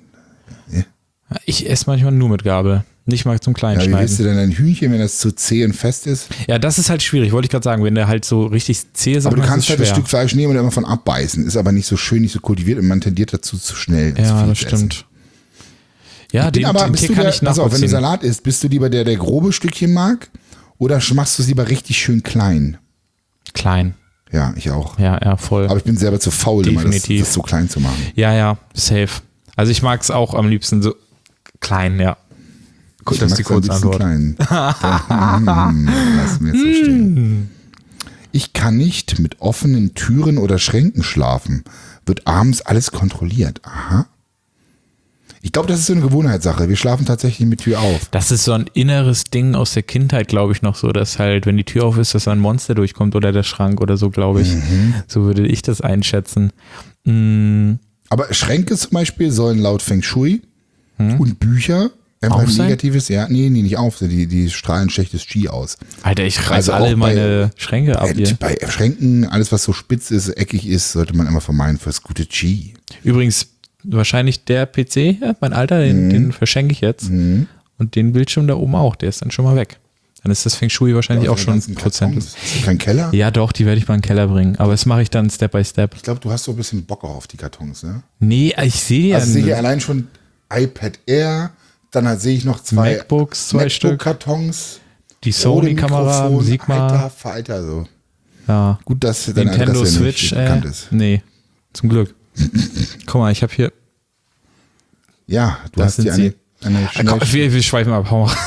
Ich esse manchmal nur mit Gabel. Nicht mal zum Ja, wie willst du Kleinschneiden. denn ein Hühnchen, wenn das zu zäh und fest ist? Ja, das ist halt schwierig, wollte ich gerade sagen. Wenn der halt so richtig zäh ist, Aber du ist kannst es halt das schwer. Stück Fleisch nehmen und immer von abbeißen. Ist aber nicht so schön, nicht so kultiviert und man tendiert dazu zu schnell. Ja, viel das zu essen. stimmt. Ja, Bist den du Tick kann der, ich pass auf, wenn du nachvollziehen. Salat isst, bist du lieber der grobe Stückchen mag oder machst du es lieber richtig schön klein? Klein. Ja, ich auch. Ja, voll. Aber ich bin selber zu faul, immer Definitiv. das so klein zu machen. Ja, safe. Also ich mag es auch am liebsten so klein, ja. Gut, das ist die mag's am liebsten Kurzantwort. klein. Lass mir jetzt so stehen. Ich kann nicht mit offenen Türen oder Schränken schlafen. Wird abends alles kontrolliert. Aha. Ich glaube, das ist so eine Gewohnheitssache. Wir schlafen tatsächlich mit Tür auf. Das ist so ein inneres Ding aus der Kindheit, glaube ich, noch so, dass halt, wenn die Tür auf ist, dass da ein Monster durchkommt oder der Schrank oder so, glaube ich. So würde ich das einschätzen. Aber Schränke zum Beispiel sollen laut Feng Shui und Bücher einfach Auf sein? Negatives, nee, nicht auf, die strahlen schlechtes Qi aus. Alter, ich reiß Also auch alle bei- meine Schränke ab hier. Bei Schränken, alles was so spitz ist, eckig ist, sollte man immer vermeiden fürs gute Qi. Übrigens, wahrscheinlich der PC, ja, mein Alter, den verschenke ich jetzt. Und den Bildschirm da oben auch, der ist dann schon mal weg. Dann ist das Feng Shui wahrscheinlich auch schon Prozent. Hast du keinen Keller? Ja, doch, die werde ich mal in den Keller bringen. Aber das mache ich dann Step by Step. Ich glaube, du hast so ein bisschen Bock auf die Kartons, ne? Nee, ich sehe ja Also sehe ich allein schon iPad Air, dann halt sehe ich noch zwei MacBooks, zwei Stück. MacBook-Kartons, Die Sony-Kamera, Mikrofon, Sigma, Alter Falter, so. ja, Gut, dass deine Nintendo Adresse Switch, nicht bekannt ist. nee, zum Glück. Guck mal, ich habe hier, Ja, du Das hast sind hier eine komm, wir schweifen ab, hau mal.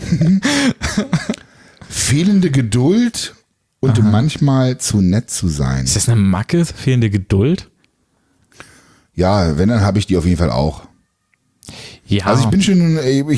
fehlende Geduld und manchmal zu nett zu sein. Ist das eine Macke, fehlende Geduld? Ja, wenn, dann habe ich die auf jeden Fall auch. Ja, Also ich bin schon,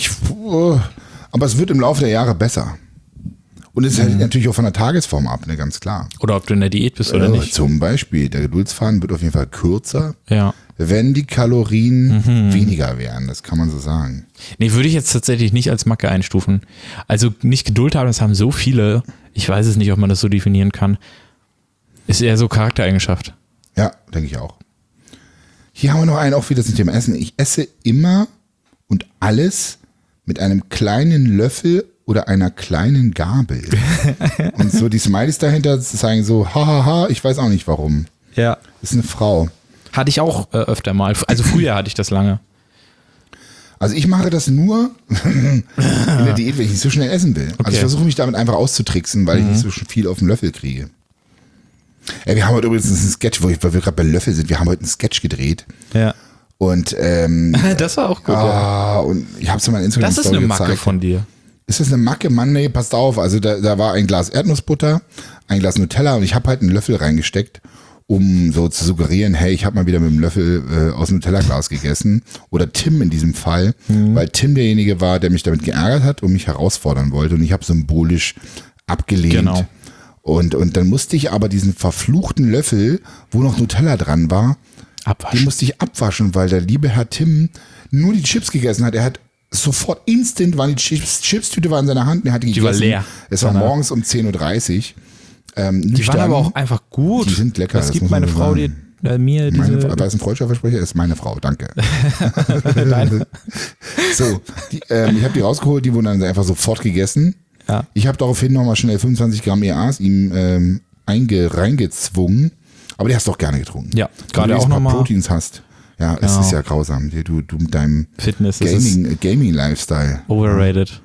aber es wird im Laufe der Jahre besser. Und es hängt natürlich auch von der Tagesform ab, ne, ganz klar. oder ob du in der Diät bist oder nicht. Zum Beispiel, der Geduldsfaden wird auf jeden Fall kürzer, Ja. wenn die Kalorien weniger wären, das kann man so sagen. Nee, würde ich jetzt tatsächlich nicht als Macke einstufen. Also nicht Geduld haben, das haben so viele. Ich weiß es nicht, ob man das so definieren kann. Ist eher so Charaktereigenschaft. Ja, denke ich auch. Hier haben wir noch einen, auch wieder zum Thema Essen. Ich esse immer und alles mit einem kleinen Löffel oder einer kleinen Gabel. Und so die Smileys dahinter zeigen so, hahaha, ich weiß auch nicht warum. Ja. Ist eine Frau. Hatte ich auch öfter mal. Also früher hatte ich das lange. Also ich mache das nur in der Diät, wenn ich nicht so schnell essen will. Also ich versuche mich damit einfach auszutricksen, weil ich nicht so viel auf den Löffel kriege. Ey, wir haben heute übrigens einen Sketch, weil wir gerade bei Löffel sind, wir haben heute einen Sketch gedreht. Ja. Und, Das war auch gut. Ja. und ich habe es in meiner Das ist Instagram-Story eine Macke gezeigt. von dir. Ist das eine Macke? Mann, nee, passt auf. Also da war ein Glas Erdnussbutter, ein Glas Nutella und ich habe halt einen Löffel reingesteckt, um so zu suggerieren, hey, ich habe mal wieder mit dem Löffel aus dem Nutella-Glas gegessen. Oder Tim in diesem Fall, weil Tim derjenige war, der mich damit geärgert hat und mich herausfordern wollte. Und ich habe symbolisch abgelehnt. Genau. Und dann musste ich aber diesen verfluchten Löffel, wo noch Nutella dran war, den Abwaschen. musste ich abwaschen, weil der liebe Herr Tim nur die Chips gegessen hat. Er hat sofort instant, waren die Chipstüte war in seiner Hand, und er hat die gegessen. war leer. Es war morgens um 10.30 Uhr. Die waren aber auch einfach gut. Die sind lecker, Das das gibt muss meine man so Frau sagen. mir diese. War es ein freudscher Versprecher? Das ist meine Frau, danke. Nein. So, ich habe die rausgeholt, die wurden dann einfach sofort gegessen. Ja. Ich habe daraufhin nochmal schnell 25 Gramm EAs ihm reingezwungen. Aber die hast du auch gerne getrunken. Ja, Wenn gerade du auch jetzt ein paar nochmal. Proteins hast. Ja, es ist ja grausam. Du mit deinem Fitness, das ist Gaming-Lifestyle. overrated.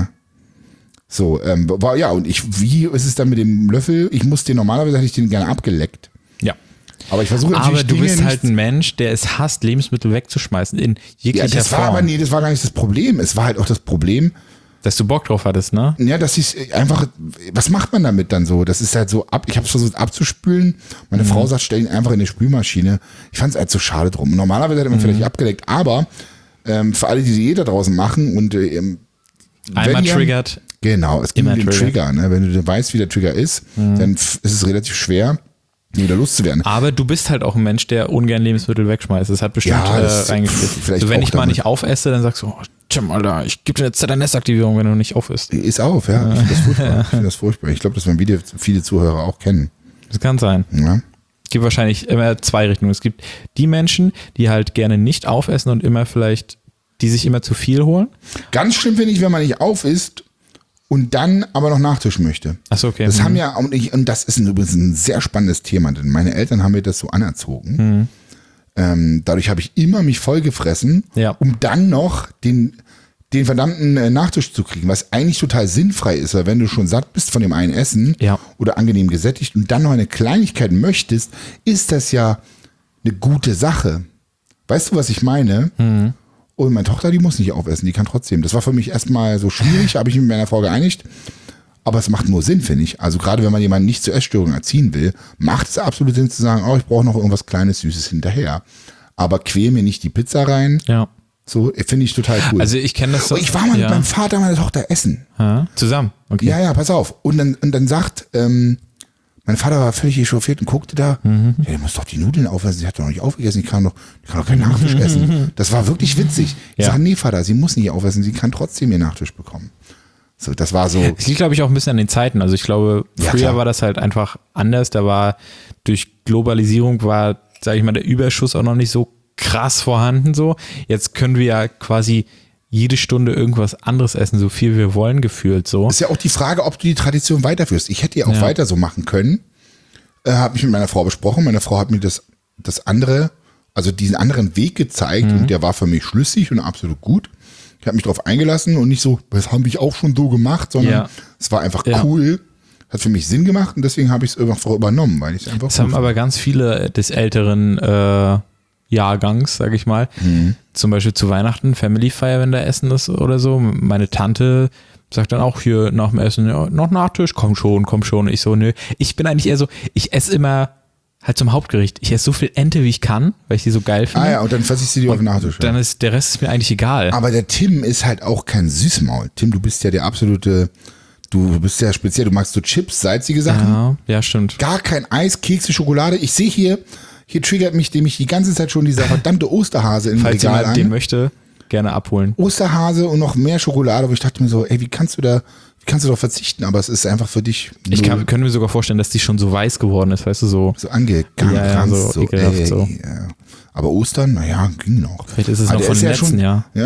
So, ja, und wie ist es dann mit dem Löffel? Normalerweise hätte ich den gerne abgeleckt. Ja. Aber ich versuche natürlich Aber du Dinge bist halt nicht- ein Mensch, der es hasst, Lebensmittel wegzuschmeißen in Ja, jeglicher das war Form. aber das war gar nicht das Problem. Es war halt auch das Problem, Dass du Bock drauf hattest, ne? ja, dass ich einfach, was macht man damit dann so? Das ist halt so ich habe es versucht abzuspülen. Meine Frau sagt, stell ihn einfach in die Spülmaschine. Ich fand es halt so schade drum. Normalerweise hätte man vielleicht abgeleckt, aber für alle, die Diät da draußen machen und Einmal ihr- triggert. Genau, es geht um Immer den Trigger. Trigger. Ne? Wenn du weißt, wie der Trigger ist, dann ist es relativ schwer, wieder loszuwerden. Aber du bist halt auch ein Mensch, der ungern Lebensmittel wegschmeißt. Das hat bestimmt Ja, das reingespielt. vielleicht So, wenn auch ich mal damit. nicht aufesse, dann sagst du, oh, Tim, Alter, ich gebe dir eine ZNS-Aktivierung, wenn du nicht aufisst. Ist auf, ja. Ich finde das furchtbar. Ich finde das furchtbar. Ich glaube, das werden viele Zuhörer auch kennen. Das kann sein. Ja? Es gibt wahrscheinlich immer zwei Richtungen. Es gibt die Menschen, die halt gerne nicht aufessen und immer vielleicht, die sich immer zu viel holen. Ganz schlimm finde ich, wenn man nicht auf isst und dann aber noch Nachtisch möchte. Achso, okay. Das haben ja, und das ist übrigens ein sehr spannendes Thema, denn meine Eltern haben mir das so anerzogen. Dadurch habe ich immer mich vollgefressen, Ja. um dann noch den verdammten Nachtisch zu kriegen, was eigentlich total sinnfrei ist, weil wenn du schon satt bist von dem einen Essen Ja. oder angenehm gesättigt und dann noch eine Kleinigkeit möchtest, ist das ja eine gute Sache. Weißt du, was ich meine? Und meine Tochter, die muss nicht aufessen, die kann trotzdem. Das war für mich erstmal so schwierig, habe ich mich mit meiner Frau geeinigt. Aber es macht nur Sinn, finde ich. Also gerade wenn man jemanden nicht zur Essstörung erziehen will, macht es absolut Sinn zu sagen, oh, ich brauche noch irgendwas Kleines, Süßes hinterher. Aber quäl mir nicht die Pizza rein Ja. So, finde ich total cool. Also ich kenne das so. Ich war mal mit meinem Vater und meiner Tochter essen. Ja, zusammen, okay. Ja, pass auf. Und dann sagt, mein Vater war völlig echauffiert und guckte da, ja, der muss doch die Nudeln aufessen, sie hat doch noch nicht aufgegessen, die kann doch keinen Nachtisch essen. Das war wirklich witzig. Ich sage, nee, Vater, sie muss nicht aufessen, sie kann trotzdem ihren Nachtisch bekommen. So, das war so. Es liegt, glaube ich, auch ein bisschen an den Zeiten. Also ich glaube, früher war das halt einfach anders. Da war durch Globalisierung sage ich mal, der Überschuss auch noch nicht so krass vorhanden. So. Jetzt können wir ja quasi jede Stunde irgendwas anderes essen, so viel wir wollen, gefühlt so. Ist ja auch die Frage, ob du die Tradition weiterführst. Ich hätte ja auch weiter so machen können. Habe mich mit meiner Frau besprochen. Meine Frau hat mir das andere, also diesen anderen Weg gezeigt und der war für mich schlüssig und absolut gut. Ich habe mich darauf eingelassen und nicht so, das habe ich auch schon so gemacht, sondern es war einfach cool. Hat für mich Sinn gemacht und deswegen habe ich es einfach übernommen, weil ich es einfach. Das haben aber ganz viele des älteren Jahrgangs, sage ich mal. Zum Beispiel zu Weihnachten, Family Fire, wenn da Essen ist oder so. Meine Tante sagt dann auch hier nach dem Essen, ja, noch Nachtisch, komm schon. Ich so, nö. Ich bin eigentlich eher so, ich esse immer halt zum Hauptgericht. Ich esse so viel Ente, wie ich kann, weil ich die so geil finde. Ah ja, und dann verzichtest du die auf den Nachtisch. Dann ist der Rest ist mir eigentlich egal. Aber der Tim ist halt auch kein Süßmaul. Tim, du bist ja der absolute, du bist ja speziell, du magst so Chips, salzige Sachen. Ja, stimmt. Gar kein Eis, Kekse, Schokolade. Ich sehe hier triggert mich nämlich die ganze Zeit schon dieser verdammte Osterhase im Falls Regal jemand an. den möchte, gerne abholen. Osterhase und noch mehr Schokolade, wo ich dachte mir so, ey, wie kannst du doch verzichten, aber es ist einfach für dich. Könnte mir sogar vorstellen, dass die schon so weiß geworden ist, weißt du, so angegangen. so ekelhaft so. Ja. Aber Ostern, naja, ging noch. Vielleicht ist es noch von dem letzten Jahr. Ja.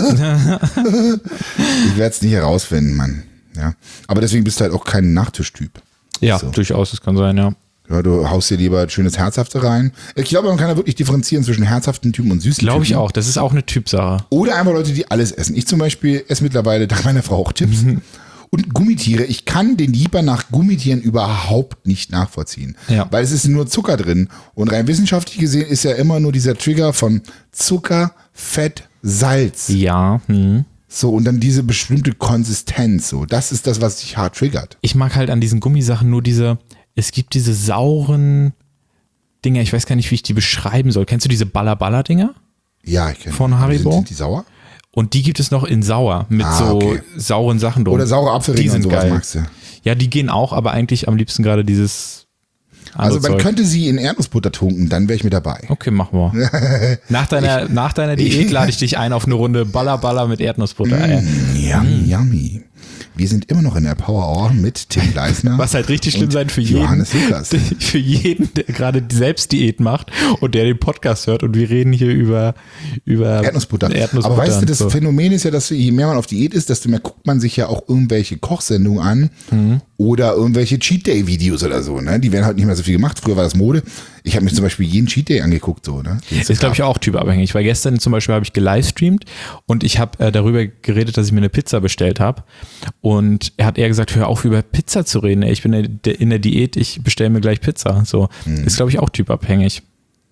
Ich werde es nicht herausfinden, Mann. Ja. Aber deswegen bist du halt auch kein Nachtischtyp. Ja, durchaus, das kann sein, ja. Ja, du haust dir lieber schönes Herzhafte rein. Ich glaube, man kann da wirklich differenzieren zwischen herzhaften Typen und süßen Typen. Glaube ich auch, das ist auch eine Typsache. Oder einfach Leute, die alles essen. Ich zum Beispiel esse mittlerweile, dank meiner Frau, auch Chips. Und Gummitiere. Ich kann den Lieber nach Gummitieren überhaupt nicht nachvollziehen. Ja. Weil es ist nur Zucker drin. Und rein wissenschaftlich gesehen ist ja immer nur dieser Trigger von Zucker, Fett, Salz. Ja. So, und dann diese bestimmte Konsistenz. So, das ist das, was dich hart triggert. Ich mag halt an diesen Gummisachen nur es gibt diese sauren Dinger, ich weiß gar nicht, wie ich die beschreiben soll. Kennst du diese Baller-Baller-Dinger? Ja, ich kenne die. Von Haribo? Sind die sauer? Und die gibt es noch in sauer, mit sauren Sachen drin. Oder saure Apfelringe die sind und sowas geil. magst du. Ja, die gehen auch, aber eigentlich am liebsten gerade dieses Also man Zeug. könnte sie in Erdnussbutter tunken, dann wäre ich mit dabei. Okay, machen wir. Nach deiner Diät lade ich dich ein auf eine Runde Baller mit Erdnussbutter. Yummy. Wir sind immer noch in der Power Hour mit Tim Leisner. Was halt richtig schlimm sein für Johannes Lukas. Für jeden, der gerade selbst Diät macht und der den Podcast hört und wir reden hier über Erdnussbutter. Aber weißt du, das Phänomen ist ja, dass je mehr man auf Diät ist, desto mehr guckt man sich ja auch irgendwelche Kochsendungen an oder irgendwelche Cheat Day Videos oder so. Ne? Die werden halt nicht mehr so viel gemacht. Früher war das Mode. Ich habe mir zum Beispiel jeden Cheat Day angeguckt. So, ne? Ist, glaube ich, auch typabhängig, weil gestern zum Beispiel habe ich gelivestreamt und ich habe darüber geredet, dass ich mir eine Pizza bestellt habe und er hat eher gesagt, hör auf, über Pizza zu reden. Ich bin in der Diät, ich bestelle mir gleich Pizza. So, ist, glaube ich, auch typabhängig.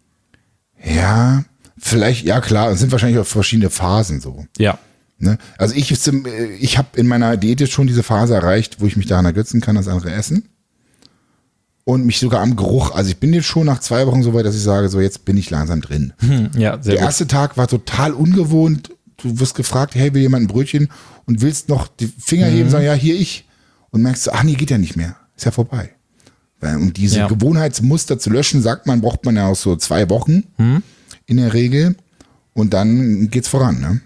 Ja, vielleicht, ja klar, es sind wahrscheinlich auch verschiedene Phasen so. Ja. Ne? Also ich habe in meiner Diät jetzt schon diese Phase erreicht, wo ich mich daran ergötzen kann, das andere essen. Und mich sogar am Geruch, also ich bin jetzt schon nach 2 Wochen so weit, dass ich sage, so jetzt bin ich langsam drin. Ja, sehr Der erste Tag war total ungewohnt. Du wirst gefragt, hey, will jemand ein Brötchen? Und willst noch die Finger heben, sagen, ja, hier ich. Und merkst du, ach nee, geht ja nicht mehr. Ist ja vorbei. Um diese Gewohnheitsmuster zu löschen, braucht man ja auch so 2 Wochen in der Regel. Und dann geht's voran.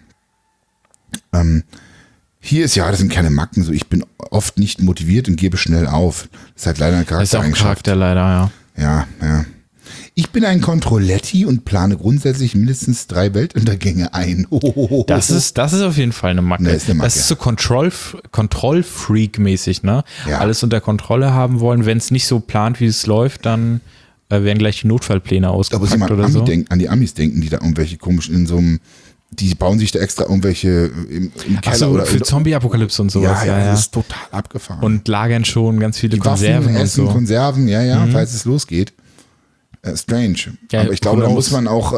Ne? Hier ist das sind keine Macken. So, ich bin oft nicht motiviert und gebe schnell auf. Das ist halt leider eine Charaktereigenschaft. Das ist auch ein Charakter leider, ja. Ja. Ich bin ein Controletti und plane grundsätzlich mindestens 3 Weltuntergänge ein. Das ist auf jeden Fall eine Macke. Das ist so Kontrollfreak-mäßig, ne? Ja. Alles unter Kontrolle haben wollen. Wenn es nicht so plant, wie es läuft, dann werden gleich die Notfallpläne Da muss ausgepackt jemand oder so. an die Amis denken, die da irgendwelche komischen in so einem, die bauen sich da extra irgendwelche im Keller Achso, oder für Zombie-Apokalypse und sowas. Ja, das ist total abgefahren. Und lagern schon ganz viele die Konserven Waffen, und Essen, so. Konserven, falls es losgeht. Strange. Ja, aber ich glaube, da knows. muss man auch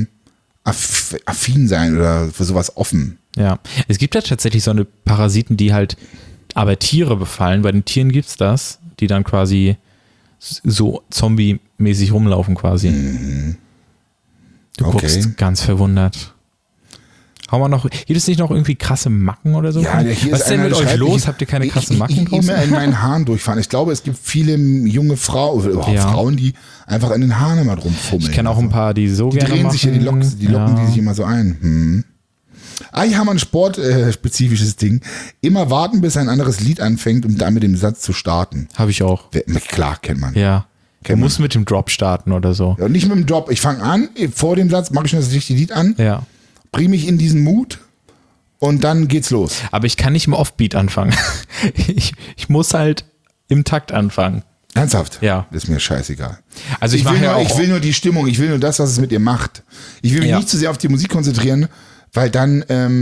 affin sein oder für sowas offen. Ja, es gibt ja tatsächlich so eine Parasiten, die halt aber Tiere befallen. Bei den Tieren gibt's das, die dann quasi so zombie-mäßig rumlaufen quasi. Du guckst ganz verwundert. Hau mal noch, gibt es nicht noch irgendwie krasse Macken oder so? Ja, hier was ist ist denn einer, mit der euch schreibt, los? Habt ihr keine krassen Macken draußen? Immer in meinen Haaren durchfahren. Ich glaube, es gibt viele junge Frauen, oder überhaupt Frauen, die einfach in den Haaren immer drum fummeln. Ich kenne auch ein paar, die so die gerne drehen machen. sich ja die locken die sich immer so ein. Hier haben wir ein sportspezifisches Ding. Immer warten, bis ein anderes Lied anfängt, um dann mit dem Satz zu starten. Habe ich auch. Klar, kennt man. Ja. Du Kennt man. musst mit dem Drop starten oder so. Ja, und nicht mit dem Drop. Ich fange an, vor dem Satz mache ich das richtige Lied an, Ja. bringe mich in diesen Mut und dann geht's los. Aber ich kann nicht im Offbeat anfangen. Ich muss halt im Takt anfangen. Ernsthaft? Ja. Das ist mir scheißegal. Also ich will nur die Stimmung, ich will nur das, was es mit ihr macht. Ich will mich nicht zu sehr auf die Musik konzentrieren, weil dann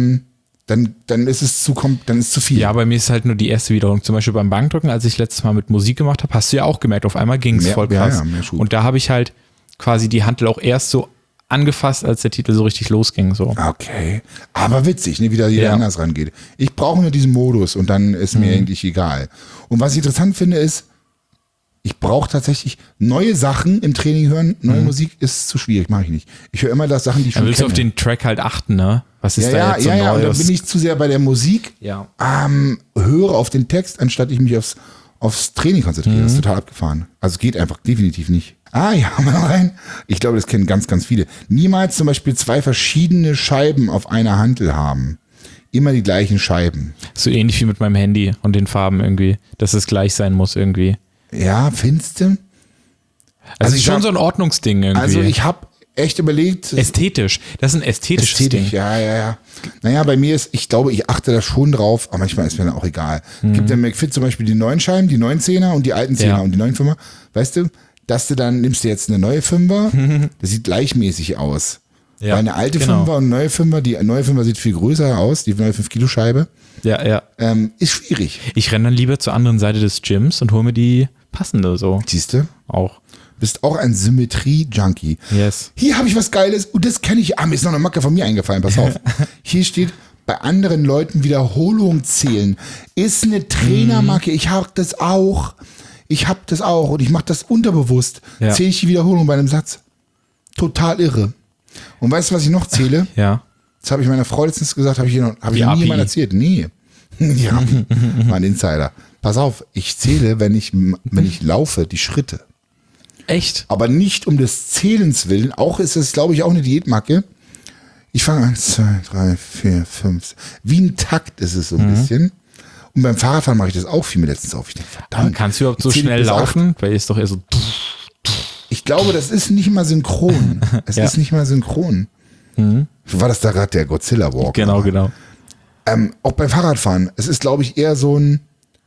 ist es zu viel. Ja, bei mir ist halt nur die erste Wiederholung. Zum Beispiel beim Bankdrücken, als ich letztes Mal mit Musik gemacht habe, hast du ja auch gemerkt, auf einmal ging es voll krass. mehr Schub. Und da habe ich halt quasi die Hantel auch erst so angefasst, als der Titel so richtig losging. So. Okay. Aber witzig, ne, wie da jeder anders rangeht. Ich brauche nur diesen Modus und dann ist mir eigentlich egal. Und was ich interessant finde, ist, ich brauche tatsächlich neue Sachen im Training hören. Neue Musik ist zu schwierig, mache ich nicht. Ich höre immer das Sachen, die ich schon Dann willst du kenne. auf den Track halt achten, ne? Was ist da jetzt so ja, und dann Neues? bin ich zu sehr bei der Musik, Ja. höre auf den Text, anstatt ich mich aufs Training konzentriere. Das ist total abgefahren. Also geht einfach definitiv nicht. Ja, haben wir noch einen. Ich glaube, das kennen ganz, ganz viele. Niemals zum Beispiel 2 verschiedene Scheiben auf einer Hantel haben. Immer die gleichen Scheiben. So ähnlich wie mit meinem Handy und den Farben irgendwie, dass es gleich sein muss irgendwie. Ja, findest du? Also ich schon hab- so ein Ordnungsding irgendwie. Also ich habe echt überlegt. Ästhetisch. Das ist ein ästhetisches Ästhetisch, Ding. ja. Naja, bei mir ist, ich glaube, ich achte da schon drauf, aber manchmal ist mir dann auch egal. Gibt der McFit zum Beispiel die neuen Scheiben, die 9 Zehner und die alten Zehner und die 9 Fünfer. Weißt du, nimmst du jetzt eine neue Fünfer, das sieht gleichmäßig aus. Ja, Weil eine alte genau. Fünfer und eine neue Fünfer, die neue Fünfer sieht viel größer aus, die neue 5-Kilo-Scheibe, Ja. ist schwierig. Ich renne dann lieber zur anderen Seite des Gyms und hole mir die passende so Siehst du? auch. Bist auch ein Symmetrie-Junkie. Yes. Hier habe ich was Geiles und das kenne ich. Mir ist noch eine Macke von mir eingefallen, pass auf. Hier steht, bei anderen Leuten Wiederholung zählen. Ist eine Trainermacke. Ich habe das auch und ich mache das unterbewusst. Ja. Zähle ich die Wiederholung bei einem Satz. Total irre. Und weißt du, was ich noch zähle? Ja. Das habe ich meiner Frau letztens gesagt, habe ich noch Die nie API. jemand erzählt. Nee. Die API. War ein Insider. Pass auf, ich zähle, wenn ich laufe, die Schritte. Echt? Aber nicht um des Zählens willen. Auch ist es, glaube ich, auch eine Diätmarke. Ich fange 1, 2, 3, 4, 5. Wie ein Takt ist es so ein bisschen. Und beim Fahrradfahren mache ich das auch viel mir letztens auf. Ich denke, verdammt. Kannst du überhaupt so ich zähle schnell bis 8. laufen? Weil ist doch eher so. Ich glaube, das ist nicht mal synchron. Es Ja. ist nicht mal synchron. War das da gerade der Godzilla-Walk? Genau. Auch beim Fahrradfahren. Es ist, glaube ich, eher so ein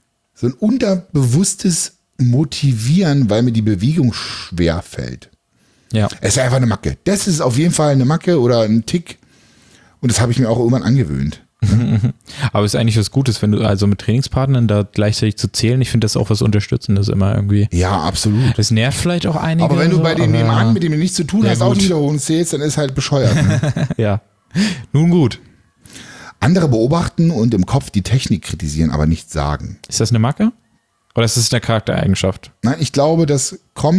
unterbewusstes Motivieren, weil mir die Bewegung schwer fällt. Ja. Es ist einfach eine Macke. Das ist auf jeden Fall eine Macke oder ein Tick. Und das habe ich mir auch irgendwann angewöhnt. Aber es ist eigentlich was Gutes, wenn du also mit Trainingspartnern da gleichzeitig zu zählen. Ich finde das auch was Unterstützendes immer irgendwie. Ja, absolut. Das nervt vielleicht auch einige. Aber wenn du so, bei dem aber- nebenan, mit dem du nichts zu tun Ja, hast, auch gut. die Wiederholung zählst, dann ist halt bescheuert. Ne? Ja. Nun gut. Andere beobachten und im Kopf die Technik kritisieren, aber nichts sagen. Ist das eine Macke? Oder ist das eine Charaktereigenschaft? Nein, ich glaube, das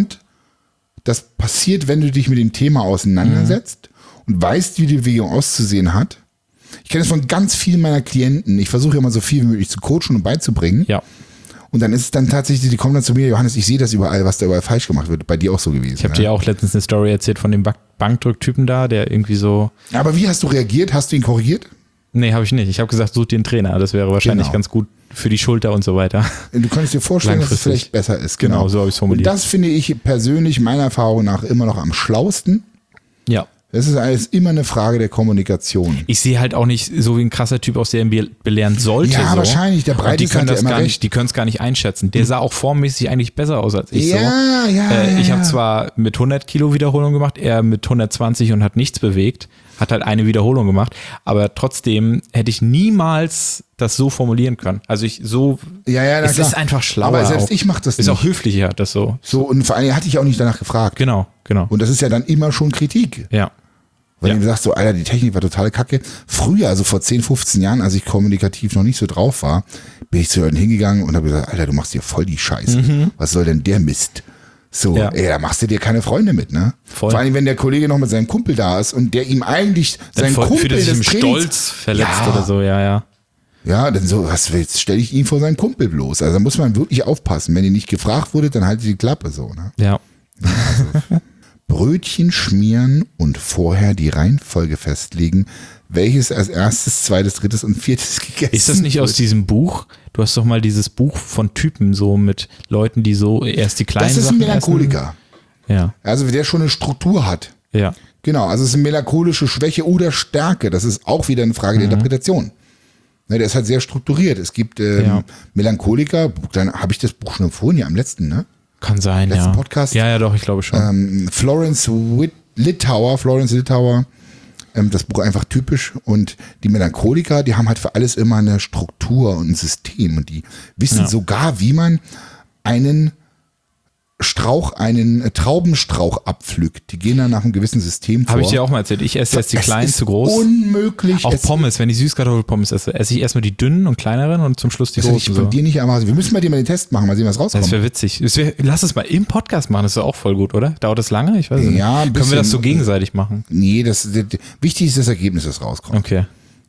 passiert, wenn du dich mit dem Thema auseinandersetzt und weißt, wie die Bewegung auszusehen hat. Ich kenne das von ganz vielen meiner Klienten. Ich versuche immer so viel wie möglich zu coachen und beizubringen. Ja. Und dann ist es dann tatsächlich, die kommen dann zu mir, Johannes, ich sehe das überall, was da überall falsch gemacht wird. Bei dir auch so gewesen. Ich habe dir ja auch letztens eine Story erzählt von dem Bankdrücktypen da, der irgendwie so. Aber wie hast du reagiert? Hast du ihn korrigiert? Nee, habe ich nicht. Ich habe gesagt, such dir einen Trainer. Das wäre wahrscheinlich Genau. ganz gut für die Schulter und so weiter. Du könntest dir vorstellen, dass es Langfristig. vielleicht besser ist. Genau, so habe ich's formuliert. Und das finde ich persönlich meiner Erfahrung nach immer noch am schlausten. Ja. Das ist alles immer eine Frage der Kommunikation. Ich sehe halt auch nicht so wie ein krasser Typ aus, der ihn belehren sollte. Ja, so. wahrscheinlich. Der Und Breite die ist können halt das ja immer gar recht. nicht, die können es gar nicht einschätzen. Der sah auch formmäßig eigentlich besser aus als ich so. Ich habe zwar mit 100 Kilo Wiederholung gemacht, er mit 120 und hat nichts bewegt, hat halt eine Wiederholung gemacht, aber trotzdem hätte ich niemals das so formulieren können. Also na es klar. ist einfach schlauer. Aber selbst auch. ich mache das Ist nicht. auch höflicher, das so. So, und vor allem hatte ich auch nicht danach gefragt. Genau. Und das ist ja dann immer schon Kritik. Ja. Wenn du sagst, so, Alter, die Technik war total kacke. Früher, also vor 10, 15 Jahren, als ich kommunikativ noch nicht so drauf war, bin ich zu Leuten hingegangen und habe gesagt, Alter, du machst hier voll die Scheiße. Was soll denn der Mist? So, Ja. da machst du dir keine Freunde mit, ne? Voll. Vor allem, wenn der Kollege noch mit seinem Kumpel da ist und der ihm eigentlich sein Kumpel fühlt er sich des im Trainings... Stolz verletzt Ja. oder so, ja. Ja, dann so, was willst, stelle ich ihn vor seinen Kumpel bloß. Also da muss man wirklich aufpassen. Wenn ihr nicht gefragt wurde, dann haltet die Klappe so, ne? Ja. Brötchen schmieren und vorher die Reihenfolge festlegen, welches als erstes, zweites, drittes und viertes gegessen Ist das nicht aus wird. diesem Buch? Du hast doch mal dieses Buch von Typen so mit Leuten, die so erst die kleinen Das ist ein Sachen Melancholiker. essen. Ja. Also der schon eine Struktur hat. Ja. Genau, also es ist eine melancholische Schwäche oder Stärke. Das ist auch wieder eine Frage der Interpretation. Ne, der ist halt sehr strukturiert. Es gibt Ja. Melancholiker, dann habe ich das Buch schon empfohlen, ja, am letzten, ne? Kann sein, Letzten ja. Podcast. Ja, doch, ich glaube schon. Florence Littauer, das Buch einfach typisch. Und die Melancholiker, die haben halt für alles immer eine Struktur und ein System. Und die wissen sogar, wie man einen Traubenstrauch abpflückt. Die gehen dann nach einem gewissen System vor. Habe ich dir auch mal erzählt. Ich esse jetzt die Es kleinen ist zu groß. Unmöglich. Auch Es- Pommes, wenn ich Süßkartoffelpommes esse ich erstmal die dünnen und kleineren und zum Schluss die Das hätte ich großen. von So. dir nicht erwartet. Wir müssen bei dir mal den Test machen, mal sehen, was rauskommt. Das wäre witzig. Lass es mal im Podcast machen, das ist doch auch voll gut, oder? Dauert das lange? Ich weiß es nicht. Ja, ein Können wir das so bisschen. gegenseitig machen? Nee, wichtig ist das Ergebnis, das rauskommt. Okay.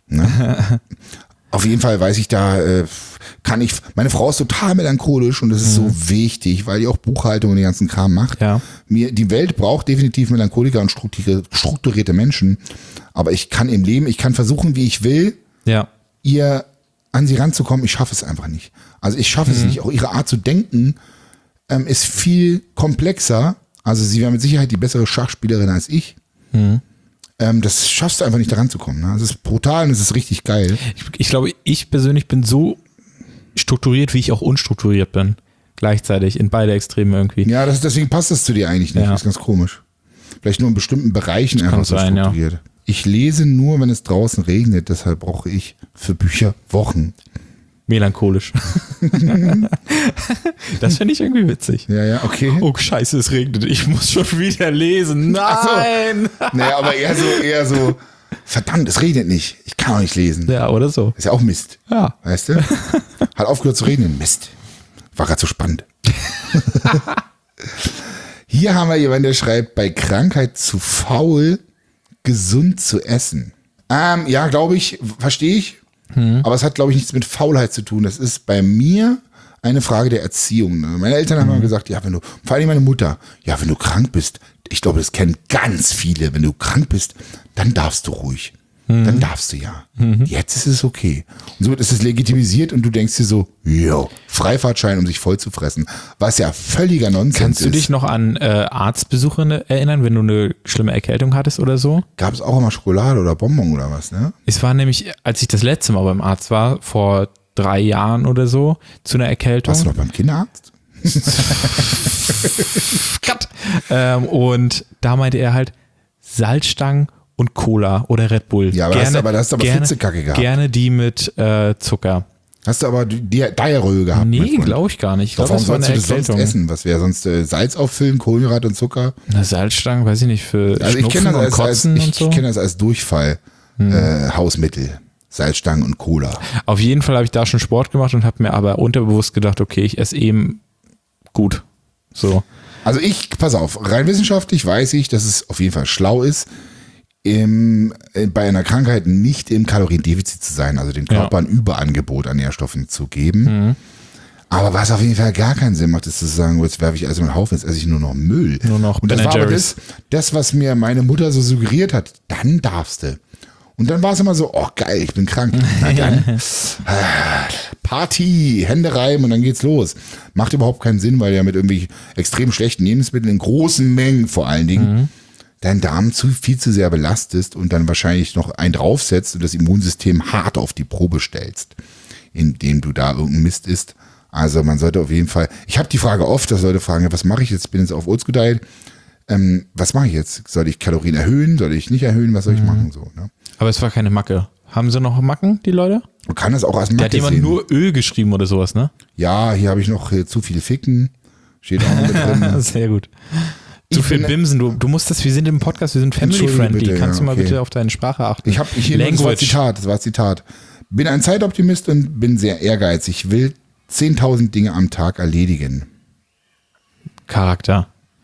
Auf jeden Fall weiß ich da, meine Frau ist total melancholisch und das ist so wichtig, weil die auch Buchhaltung und den ganzen Kram macht. Ja. Die Welt braucht definitiv Melancholiker und strukturierte Menschen, aber ich kann im Leben, ich kann versuchen, wie ich will, Ja. ihr an sie ranzukommen, ich schaffe es einfach nicht. Also ich schaffe es nicht. Auch ihre Art zu denken ist viel komplexer. Also sie wäre mit Sicherheit die bessere Schachspielerin als ich. Das schaffst du einfach nicht, da ranzukommen. Ne? Es ist brutal und es ist richtig geil. Ich glaube, ich persönlich bin so strukturiert, wie ich auch unstrukturiert bin. Gleichzeitig, in beide Extreme irgendwie. Ja, deswegen passt das zu dir eigentlich nicht. Ja. Das ist ganz komisch. Vielleicht nur in bestimmten Bereichen kann einfach so sein, ja. strukturiert. Ich lese nur, wenn es draußen regnet, deshalb brauche ich für Bücher Wochen. Melancholisch. Das finde ich irgendwie witzig. Ja, ja, okay. Oh, scheiße, es regnet. Ich muss schon wieder lesen. Nein! Naja, aber eher so, verdammt, es regnet nicht. Ich kann auch nicht lesen. Ja, oder so. Ist ja auch Mist. Ja. Weißt du? Hat aufgehört zu regnen. Mist. War gerade so spannend. Hier haben wir jemanden, der schreibt, bei Krankheit zu faul, gesund zu essen. Ja, glaube ich, verstehe ich. Aber es hat, glaube ich, nichts mit Faulheit zu tun. Das ist bei mir eine Frage der Erziehung. Ne? Meine Eltern haben immer gesagt, ja, vor allem meine Mutter, ja, wenn du krank bist, ich glaube, das kennen ganz viele, wenn du krank bist, dann darfst du ruhig. Dann darfst du ja. Jetzt ist es okay. Und somit ist es legitimisiert und du denkst dir so, jo, Freifahrtschein, um sich voll zu fressen. Was ja völliger Nonsens ist. Kannst du dich noch an Arztbesuche erinnern, wenn du eine schlimme Erkältung hattest oder so? Gab es auch immer Schokolade oder Bonbon oder was, ne? Es war nämlich, als ich das letzte Mal beim Arzt war, vor 3 Jahren oder so, zu einer Erkältung. Warst du noch beim Kinderarzt? Cut. Und da meinte er halt Salzstangen und Cola oder Red Bull. Ja, aber da hast du aber Fitzekacke gehabt. Gerne die mit Zucker. Hast du aber Diarrhoe gehabt? mein Nee, Freund? glaube ich gar nicht. Ich Doch, glaube, warum das war sollst eine du das sonst Erkältung. essen? Was wäre sonst Salz auffüllen, Kohlenhydrate und Zucker? Eine Salzstangen, weiß ich nicht, für Also ich Schnupfen kenne das und als, Kotzen und so. ich kenne das als Durchfall Hausmittel. Salzstangen und Cola. Auf jeden Fall habe ich da schon Sport gemacht und habe mir aber unterbewusst gedacht, okay, ich esse eben gut. So. Also pass auf, rein wissenschaftlich weiß ich, dass es auf jeden Fall schlau ist, bei einer Krankheit nicht im Kaloriendefizit zu sein, also dem Körper ein Überangebot an Nährstoffen zu geben. Aber was auf jeden Fall gar keinen Sinn macht, ist zu sagen, jetzt werfe ich also einen Haufen, jetzt esse ich nur noch Müll. Nur noch und das Ben war aber Jerry's. das, was mir meine Mutter so suggeriert hat, dann darfst du. Und dann war es immer so, oh geil, ich bin krank. Na dann, Party, Hände reiben und dann geht's los. Macht überhaupt keinen Sinn, weil ja mit irgendwie extrem schlechten Lebensmitteln in großen Mengen vor allen Dingen deinen Darm viel zu sehr belastest und dann wahrscheinlich noch einen draufsetzt und das Immunsystem hart auf die Probe stellst, indem du da irgendein Mist isst. Also man sollte auf jeden Fall, ich habe die Frage oft, dass Leute fragen, was mache ich jetzt, bin jetzt auf Oldschool Diet, was mache ich jetzt? Soll ich Kalorien erhöhen, soll ich nicht erhöhen, was soll ich machen? So, ne? Aber es war keine Macke. Haben sie noch Macken, die Leute? Man kann das auch als Da hat Macke jemand sehen. nur Öl geschrieben oder sowas, ne? Ja, hier habe ich noch zu viel Ficken, steht auch noch mit drin. Sehr gut. Zu viel Bimsen, du musst das, wir sind im Podcast, wir sind Entschuldige family-friendly. bitte, Kannst ja, du mal okay. bitte auf deine Sprache achten? Ich habe hier nur, das war Zitat. Bin ein Zeitoptimist und bin sehr ehrgeizig. Ich will 10.000 Dinge am Tag erledigen. Charakter.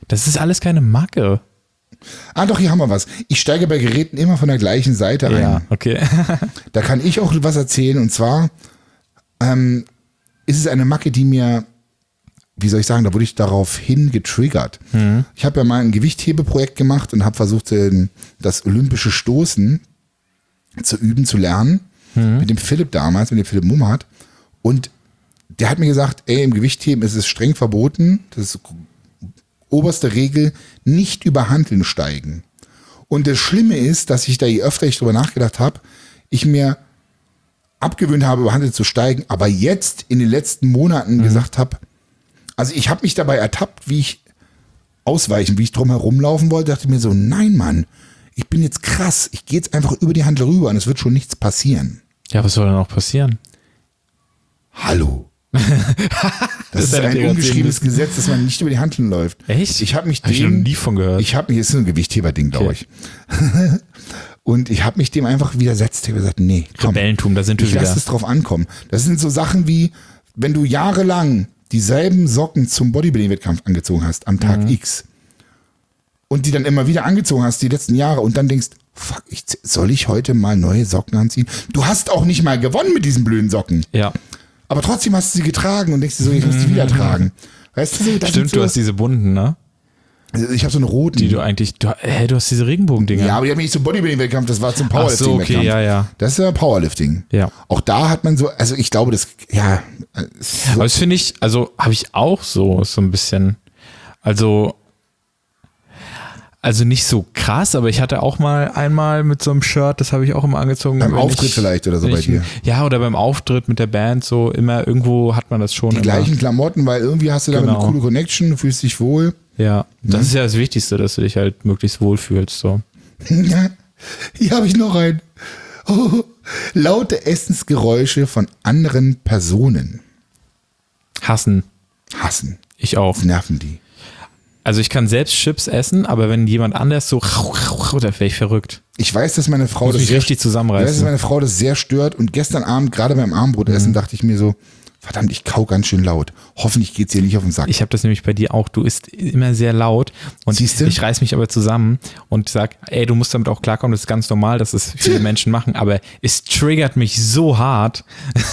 Das ist alles keine Macke. Ah, doch, hier haben wir was. Ich steige bei Geräten immer von der gleichen Seite ein. Ja, okay. Da kann ich auch was erzählen. Und zwar ist es eine Macke, die mir, wie soll ich sagen, da wurde ich daraufhin getriggert. Ich habe ja mal ein Gewichthebeprojekt gemacht und habe versucht, das olympische Stoßen zu üben, zu lernen. Mit dem Philipp damals, mit dem Philipp Mummert. Und der hat mir gesagt, ey, im Gewichtheben ist es streng verboten, das ist oberste Regel, nicht über Hanteln steigen. Und das Schlimme ist, dass ich da, je öfter ich drüber nachgedacht habe, ich mir abgewöhnt habe, über Hanteln zu steigen, aber jetzt in den letzten Monaten gesagt habe, also ich habe mich dabei ertappt, wie ich drum herumlaufen wollte, dachte mir so, nein Mann, ich bin jetzt krass, ich gehe jetzt einfach über die Hantel rüber und es wird schon nichts passieren. Ja, was soll denn auch passieren? Hallo. Das ist ein ungeschriebenes Gesetz, dass man nicht über die Hanteln läuft. Echt? Ich habe mich Hab ich noch nie von gehört. Das ist so ein Gewichtheber-Ding, glaube ich. Und ich habe mich dem einfach widersetzt. Ich habe gesagt, nee, komm. Rebellentum, da sind wir Ich wieder. lasse es drauf ankommen. Das sind so Sachen wie, wenn du jahrelang dieselben Socken zum Bodybuilding-Wettkampf angezogen hast, am Tag X, und die dann immer wieder angezogen hast, die letzten Jahre, und dann denkst, fuck, soll ich heute mal neue Socken anziehen? Du hast auch nicht mal gewonnen mit diesen blöden Socken. Ja. Aber trotzdem hast du sie getragen und denkst dir so, ich muss die wieder tragen. Weißt du, das Stimmt, so, du hast diese bunten, ne? ich habe so eine roten. Die du eigentlich, du hast diese Regenbogendinger. Ja, aber die haben nicht zum Bodybuilding-Wettkampf, das war zum Powerlifting-Wettkampf. Ach so, okay, ja. Das ist ja Powerlifting. Ja. Auch da hat man so, also ich glaube, das, ja. So, Aber das finde ich, also habe ich auch so ein bisschen, also nicht so krass, aber ich hatte auch mal einmal mit so einem Shirt, das habe ich auch immer angezogen. beim Auftritt vielleicht oder so bei dir. Ja, oder beim Auftritt mit der Band, so immer, irgendwo hat man das schon. Die gleichen Klamotten, weil irgendwie hast du damit eine coole Connection, du fühlst dich wohl. Ja, das ist ja das Wichtigste, dass du dich halt möglichst wohlfühlst, so. Hier habe ich noch einen. Oh, laute Essensgeräusche von anderen Personen. Hassen. Ich auch. Das nerven die. Also ich kann selbst Chips essen, aber wenn jemand anders so, da wäre ich verrückt. Ich weiß, dass meine Frau Muss mich richtig zusammenreißen. Ich weiß, dass meine Frau das sehr stört, und gestern Abend, gerade beim Abendbrotessen, dachte ich mir so, verdammt, ich kau ganz schön laut. Hoffentlich geht's ihr nicht auf den Sack. Ich habe das nämlich bei dir auch. Du isst immer sehr laut und Siehste? Ich reiß mich aber zusammen und sag, ey, du musst damit auch klarkommen, das ist ganz normal, dass es viele Menschen machen, aber es triggert mich so hart.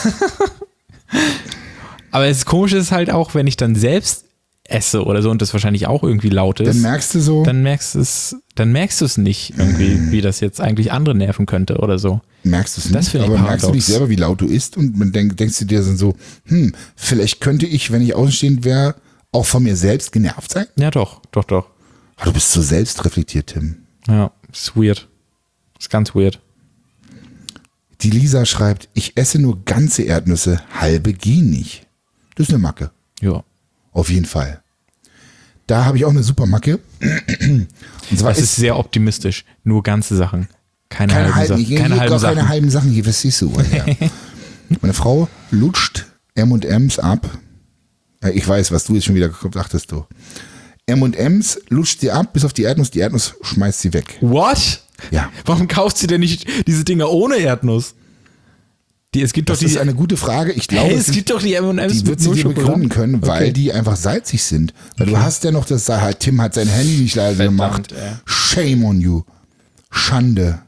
Aber das Komische ist halt auch, wenn ich dann selbst esse oder so und das wahrscheinlich auch irgendwie laut ist. Dann merkst du so. Dann merkst du es nicht irgendwie, wie das jetzt eigentlich andere nerven könnte oder so. Merkst du es Das nicht, finde ich aber paradox. merkst du nicht selber, wie laut du isst, und man denkst du dir dann so, vielleicht könnte ich, wenn ich außenstehend wäre, auch von mir selbst genervt sein? Ja, doch. Aber du bist so selbstreflektiert, Tim. Ja, ist weird. Ist ganz weird. Die Lisa schreibt, ich esse nur ganze Erdnüsse, halbe gehen nicht. Das ist eine Macke. Ja. Auf jeden Fall. Da habe ich auch eine super Macke. Und zwar Das ist sehr optimistisch. Nur ganze Sachen. Keine halben Sachen. Keine halben Sachen hier, was siehst du? Ja. Meine Frau lutscht M&M's ab. Ja, ich weiß, was du jetzt schon wieder dachtest, du. M&M's lutscht sie ab bis auf die Erdnuss schmeißt sie weg. What? Ja. Warum kauft sie denn nicht diese Dinger ohne Erdnuss? Es gibt Das doch ist eine gute Frage. Ich glaube, es gibt doch die M&M's die wird sie dir begründen können, weil die einfach salzig sind. Weil du hast ja noch das, Tim hat sein Handy nicht leise gemacht. Shame on you. Schande.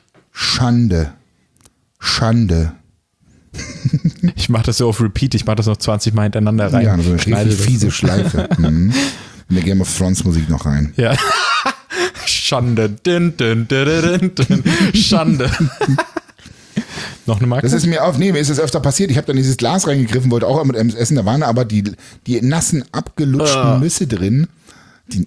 Ich mache das so auf Repeat, ich mache das noch 20 Mal hintereinander rein. Ja, so eine Schneide richtig das. fiese Schleife. In der Game of Thrones Musik noch rein. Ja. Schande. Din, din, din, din, din. Schande. Noch eine Marke? Das ist mir mir ist das öfter passiert. Ich habe dann dieses Glas reingegriffen, wollte auch mit essen, da waren aber die nassen, abgelutschten Nüsse drin. Die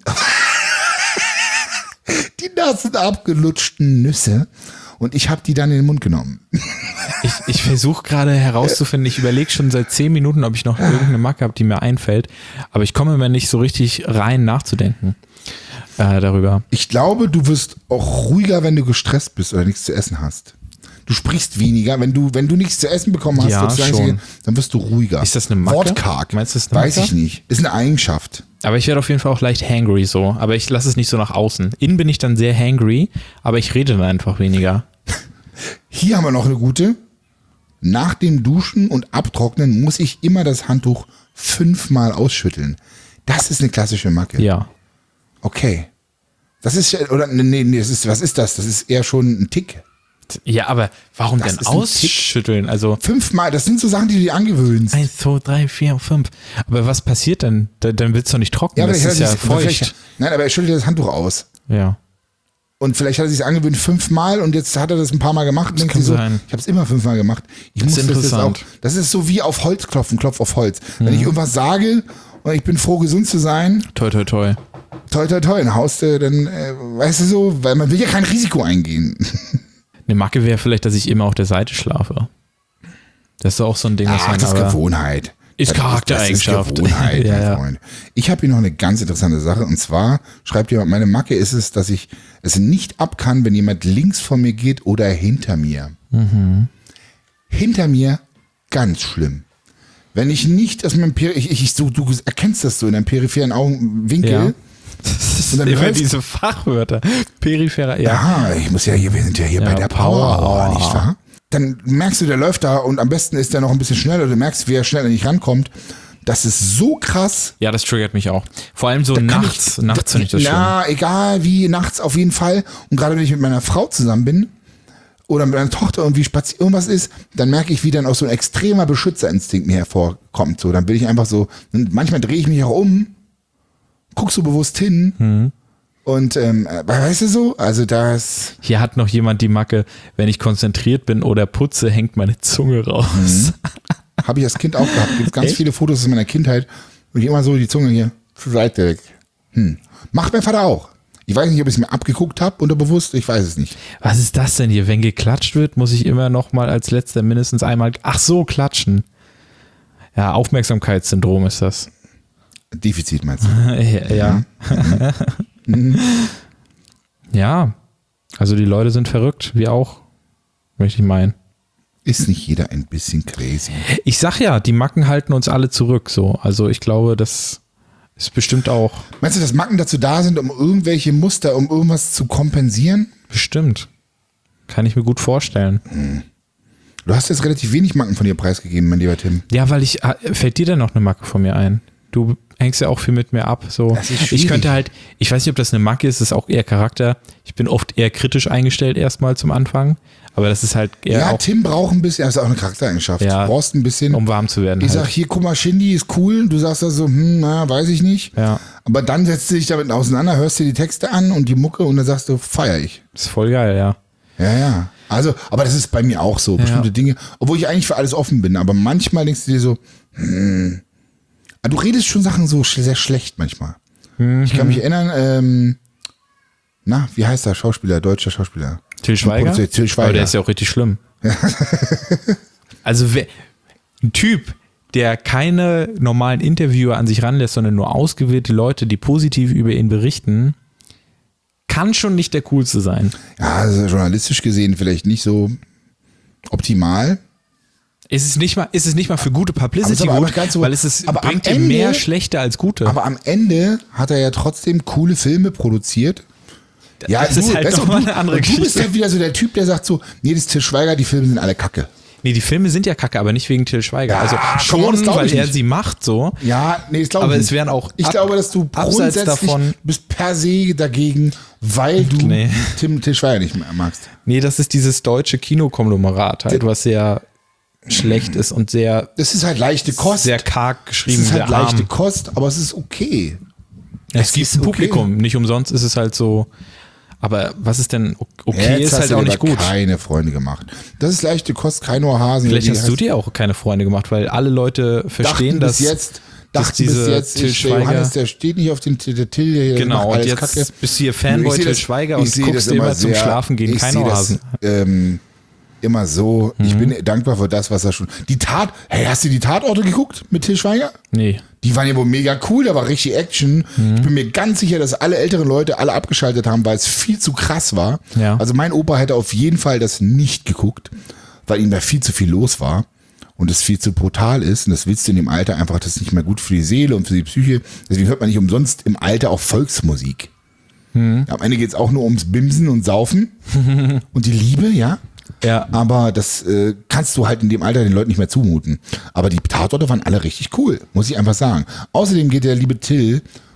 nassen, abgelutschten Nüsse. Und ich habe die dann in den Mund genommen. Ich versuche gerade herauszufinden, ich überlege schon seit 10 Minuten, ob ich noch irgendeine Macke habe, die mir einfällt. Aber ich komme immer nicht so richtig rein nachzudenken darüber. Ich glaube, du wirst auch ruhiger, wenn du gestresst bist oder nichts zu essen hast. Du sprichst weniger, wenn du nichts zu essen bekommen hast, Ja, schon. dann wirst du ruhiger. Ist das eine Macke? Wortkarg. Meinst du, das ist eine Weiß Macke? ich nicht. Ist eine Eigenschaft. Aber ich werde auf jeden Fall auch leicht hangry so. Aber ich lasse es nicht so nach außen. Innen bin ich dann sehr hangry, aber ich rede dann einfach weniger. Hier haben wir noch eine gute. Nach dem Duschen und Abtrocknen muss ich immer das Handtuch 5-mal ausschütteln. Das ist eine klassische Macke. Ja. Okay. Das ist, oder, nee, was ist das? Das ist eher schon ein Tick. Ja, aber warum Das denn ist ein ausschütteln? Also 5-mal, das sind so Sachen, die du dir angewöhnst. 1, 2, 3, 4, 5. Aber was passiert denn? Dann wird es doch nicht trocken. Ja, aber das ist ja feucht. Nein, aber er schüttelt das Handtuch aus. Ja. Und vielleicht hat er sich angewöhnt 5-mal und jetzt hat er das ein paar Mal gemacht. Und denkt kann sich so, sein. ich habe es immer 5-mal gemacht. Das ist interessant. Das ist so wie auf Holz klopfen, Klopf auf Holz. Wenn ich irgendwas sage und ich bin froh, gesund zu sein, Toi, toi, toi. toi, toi, toi, dann haust du, dann, weißt du so, weil man will ja kein Risiko eingehen. Eine Macke wäre vielleicht, dass ich immer auf der Seite schlafe. Das ist auch so ein Ding, was Ach, man das ist aber Gewohnheit. ist Charaktereigenschaft. Das ist Gewohnheit, Ja, mein ja. Freund. Ich habe hier noch eine ganz interessante Sache und zwar schreibt jemand, meine Macke ist es, dass ich es nicht ab kann, wenn jemand links von mir geht oder hinter mir. Hinter mir, ganz schlimm. Wenn ich nicht aus meinem du erkennst das so in deinem peripheren Augenwinkel. Ja. Das ist Und dann immer läuft- diese Fachwörter. Peripherer, ja. Ja, wir sind ja hier Ja, bei der Power Power. Hour, nicht wahr? Dann merkst du, der läuft da und am besten ist der noch ein bisschen schneller. Du merkst, wie er schneller nicht rankommt. Das ist so krass. Ja, das triggert mich auch. Vor allem so Kann nachts. Nachts finde ich das schlimm. Na, egal wie, nachts auf jeden Fall. Und gerade wenn ich mit meiner Frau zusammen bin oder mit meiner Tochter irgendwie spazieren irgendwas ist, dann merke ich, wie dann auch so ein extremer Beschützerinstinkt mir hervorkommt. So, dann will ich einfach so, und manchmal drehe ich mich auch um, guck so bewusst hin. Und weißt du so, also das, Hier hat noch jemand die Macke, wenn ich konzentriert bin oder putze, hängt meine Zunge raus. habe ich als Kind auch gehabt. Gibt ganz Echt? viele Fotos aus meiner Kindheit, wo ich immer so die Zunge hier zur Seite weg. Macht mein Vater auch. Ich weiß nicht, ob ich es mir abgeguckt habe oder bewusst, ich weiß es nicht. Was ist das denn hier? Wenn geklatscht wird, muss ich immer noch mal als letzter mindestens einmal, ach so, klatschen. Ja, Aufmerksamkeitssyndrom ist das. Defizit meinst du? Ja. Ja, also die Leute sind verrückt, wir auch, möchte ich meinen. Ist nicht jeder ein bisschen crazy? Ich sag ja, die Macken halten uns alle zurück, so. Also ich glaube, das ist bestimmt auch, Meinst du, dass Macken dazu da sind, um irgendwelche Muster, um irgendwas zu kompensieren? bestimmt. Kann ich mir gut vorstellen. Du hast jetzt relativ wenig Macken von dir preisgegeben, mein lieber Tim. Ja, weil fällt dir denn noch eine Macke von mir ein? Du hängst ja auch viel mit mir ab. So. Das ist schwierig. Ich könnte halt, ich weiß nicht, ob das eine Macke ist, das ist auch eher Charakter. Ich bin oft eher kritisch eingestellt erstmal zum Anfang, aber das ist halt eher Ja, auch, Tim braucht ein bisschen, das ist auch eine Charaktereigenschaft. Ja. Du brauchst ein bisschen, um warm zu werden. ich Halt. sag hier, guck mal, Shindy ist cool. Du sagst da so, na, weiß ich nicht. Ja. Aber dann setzt du dich damit auseinander, hörst dir die Texte an und die Mucke und dann sagst du, feier ich. Das ist voll geil, ja. Ja, ja. Also, aber das ist bei mir auch so. Bestimmte Dinge, obwohl ich eigentlich für alles offen bin, aber manchmal denkst du dir so, du redest schon Sachen so sehr schlecht manchmal. Ich kann mich erinnern, wie heißt der Schauspieler, deutscher Schauspieler? Til Schweiger? Til Schweiger. Aber der ist ja auch richtig schlimm. Also ein Typ, der keine normalen Interviewer an sich ranlässt, sondern nur ausgewählte Leute, die positiv über ihn berichten, kann schon nicht der Coolste sein. Ja, also journalistisch gesehen vielleicht nicht so optimal. Ist es nicht mal für gute Publicity aber gut, ganz so- weil es aber am bringt ihm Ende- mehr schlechte als gute. Aber am Ende hat er ja trotzdem coole Filme produziert. Ja, Das ist halt weißt du, noch mal du- eine andere und du bist Geschichte. halt wieder so der Typ, der sagt so, nee, das ist Til Schweiger, die Filme sind alle kacke. Nee, die Filme sind ja kacke, aber nicht wegen Til Schweiger. Ja, Also komm, das schon, glaub weil ich er nicht. sie macht so. Ja, nee, das glaube ich Aber nicht. es wären auch Ich glaube, dass du abseits grundsätzlich davon. bist per se dagegen, weil du Nee. Til Schweiger nicht mehr magst. Nee, das ist dieses deutsche Kinokonglomerat halt, was sehr schlecht ist und sehr, Das ist halt leichte Kost. sehr karg Es geschrieben, ist halt sehr arm. leichte Kost, aber es ist okay. Es gibt ist ein okay. Publikum, nicht umsonst ist es halt so. Aber was ist denn okay, Jetzt ist hast halt du auch dir nicht aber gut. keine Freunde gemacht. Das ist leichte Kost, kein Ohrhasen. Vielleicht Die hast du dir auch keine Freunde gemacht, weil alle Leute verstehen, dass dachten diese bis jetzt, Til der Schweiger, Johannes, der steht nicht auf den der Till, der genau, macht und alles jetzt Kacke. bist du hier Fanboy Ich seh Til das- Schweiger ich und seh guckst das dir immer zum sehr- Schlafen gehen ich kein seh das, Ohrhasen. immer so. Ich bin dankbar für das, was er schon. Hey, hast du die Tatorte geguckt mit Til Schweiger? Nee. Die waren ja wohl mega cool, da war richtig Action. Ich bin mir ganz sicher, dass alle älteren Leute alle abgeschaltet haben, weil es viel zu krass war. Ja. Also mein Opa hätte auf jeden Fall das nicht geguckt, weil ihm da viel zu viel los war und es viel zu brutal ist. Und das willst du in dem Alter einfach, das ist nicht mehr gut für die Seele und für die Psyche. Deswegen hört man nicht umsonst im Alter auch Volksmusik. Am Ende geht es auch nur ums Bimsen und Saufen und die Liebe, ja. Ja. Aber das kannst du halt in dem Alter den Leuten nicht mehr zumuten. Aber die Tatorte waren alle richtig cool, muss ich einfach sagen. Außerdem geht der liebe Till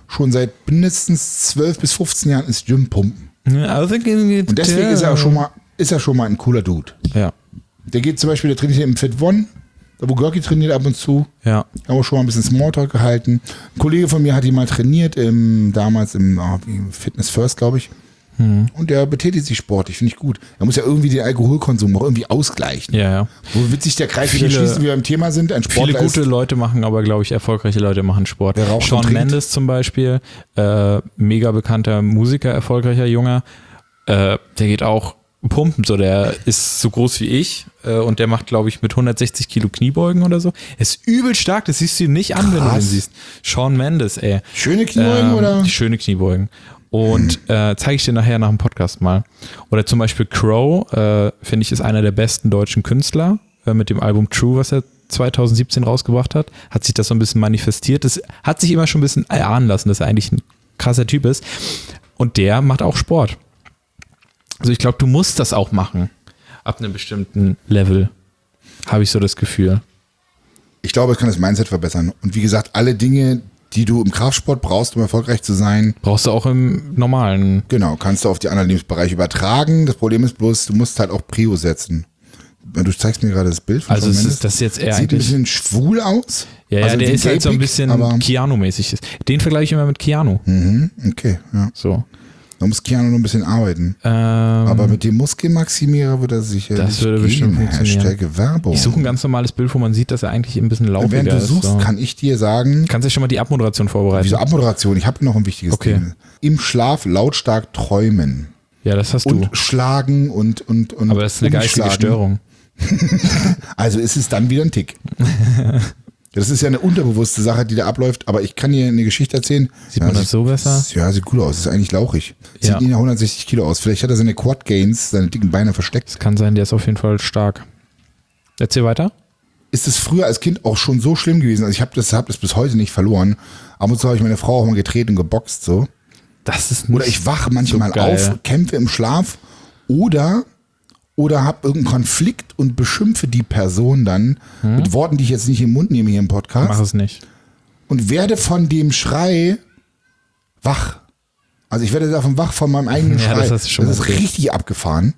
schon seit mindestens 12 bis 15 Jahren ins Gym pumpen. Und Und deswegen ist er schon mal ein cooler Dude. Ja. Der geht zum Beispiel, der trainiert im Fit One, da wo Görki trainiert ab und zu. Ja. Haben wir schon mal ein bisschen Smalltalk gehalten. Ein Kollege von mir hat ihn mal trainiert, damals im Fitness First, glaube ich. Und der betätigt sich sportlich, finde ich gut. Er muss ja irgendwie den Alkoholkonsum auch irgendwie ausgleichen. Ja. Wo witzig der Kreis wieder schließt, wie wir im Thema sind. Ein Sportler viele gute Leute machen, aber glaube ich, erfolgreiche Leute machen Sport. Der raucht und Shawn trinkt. Mendes zum Beispiel, mega bekannter Musiker, erfolgreicher Junger, der geht auch pumpen, so der ist so groß wie ich und der macht, glaube ich, mit 160 Kilo Kniebeugen oder so. Er ist übel stark, das siehst du ihm nicht an, wenn du den siehst. Shawn Mendes, ey. Schöne Kniebeugen oder? Schöne Kniebeugen. Und zeige ich dir nachher nach dem Podcast mal. Oder zum Beispiel Crow, finde ich, ist einer der besten deutschen Künstler mit dem Album True, was er 2017 rausgebracht hat. Hat sich das so ein bisschen manifestiert. Das hat sich immer schon ein bisschen erahnen lassen, dass er eigentlich ein krasser Typ ist. Und der macht auch Sport. Also ich glaube, du musst das auch machen. Ab einem bestimmten Level. Habe ich so das Gefühl. Ich glaube, es kann das Mindset verbessern. Und wie gesagt, alle Dinge, die du im Kraftsport brauchst, um erfolgreich zu sein. Brauchst du auch im normalen. Genau, kannst du auf die anderen Lebensbereiche übertragen. Das Problem ist bloß, du musst halt auch Prio setzen. Du zeigst mir gerade das Bild von Also Shawn es Mendes. ist das jetzt eher Sieht ein eigentlich. bisschen schwul aus. Ja, Also der ist halt so ein gapig, bisschen aber- Keanu-mäßig. Den vergleiche ich immer mit Keanu. Okay, ja. So. Da muss Keanu noch ein bisschen arbeiten. Aber mit dem Muskelmaximierer würde er sicherlich Das würde bestimmt funktionieren. Hashtag Werbung. Ich suche ein ganz normales Bild, wo man sieht, dass er eigentlich ein bisschen laufiger Während du ist. suchst, So. kann ich dir sagen, Kannst du schon mal die Abmoderation vorbereiten? wieso Abmoderation, ich habe noch ein wichtiges Okay. Ding. Im Schlaf lautstark träumen. Ja, das hast Und du. schlagen und Aber das ist eine geistige umschlagen. Störung. Also ist es dann wieder ein Tick. Das ist ja eine unterbewusste Sache, die da abläuft, aber ich kann dir eine Geschichte erzählen. Sieht man das so besser? Ja, sieht gut aus. Ist eigentlich lauchig. Sieht Ja. ihn ja 160 Kilo aus. Vielleicht hat er seine Quad Gains, seine dicken Beine versteckt. Das kann sein, der ist auf jeden Fall stark. Erzähl weiter. Ist es früher als Kind auch schon so schlimm gewesen? Also ich habe das bis heute nicht verloren. Ab und zu habe ich meine Frau auch mal getreten und geboxt so. Das ist nicht Oder ich wache manchmal so geil. auf, kämpfe im Schlaf oder habe irgendeinen Konflikt und beschimpfe die Person dann mit Worten, die ich jetzt nicht im Mund nehme hier im Podcast. Mach es nicht. Und werde von dem Schrei wach. Also ich werde davon wach von meinem eigenen Ja, Schrei. das hast du schon Das ist erzählt. richtig abgefahren.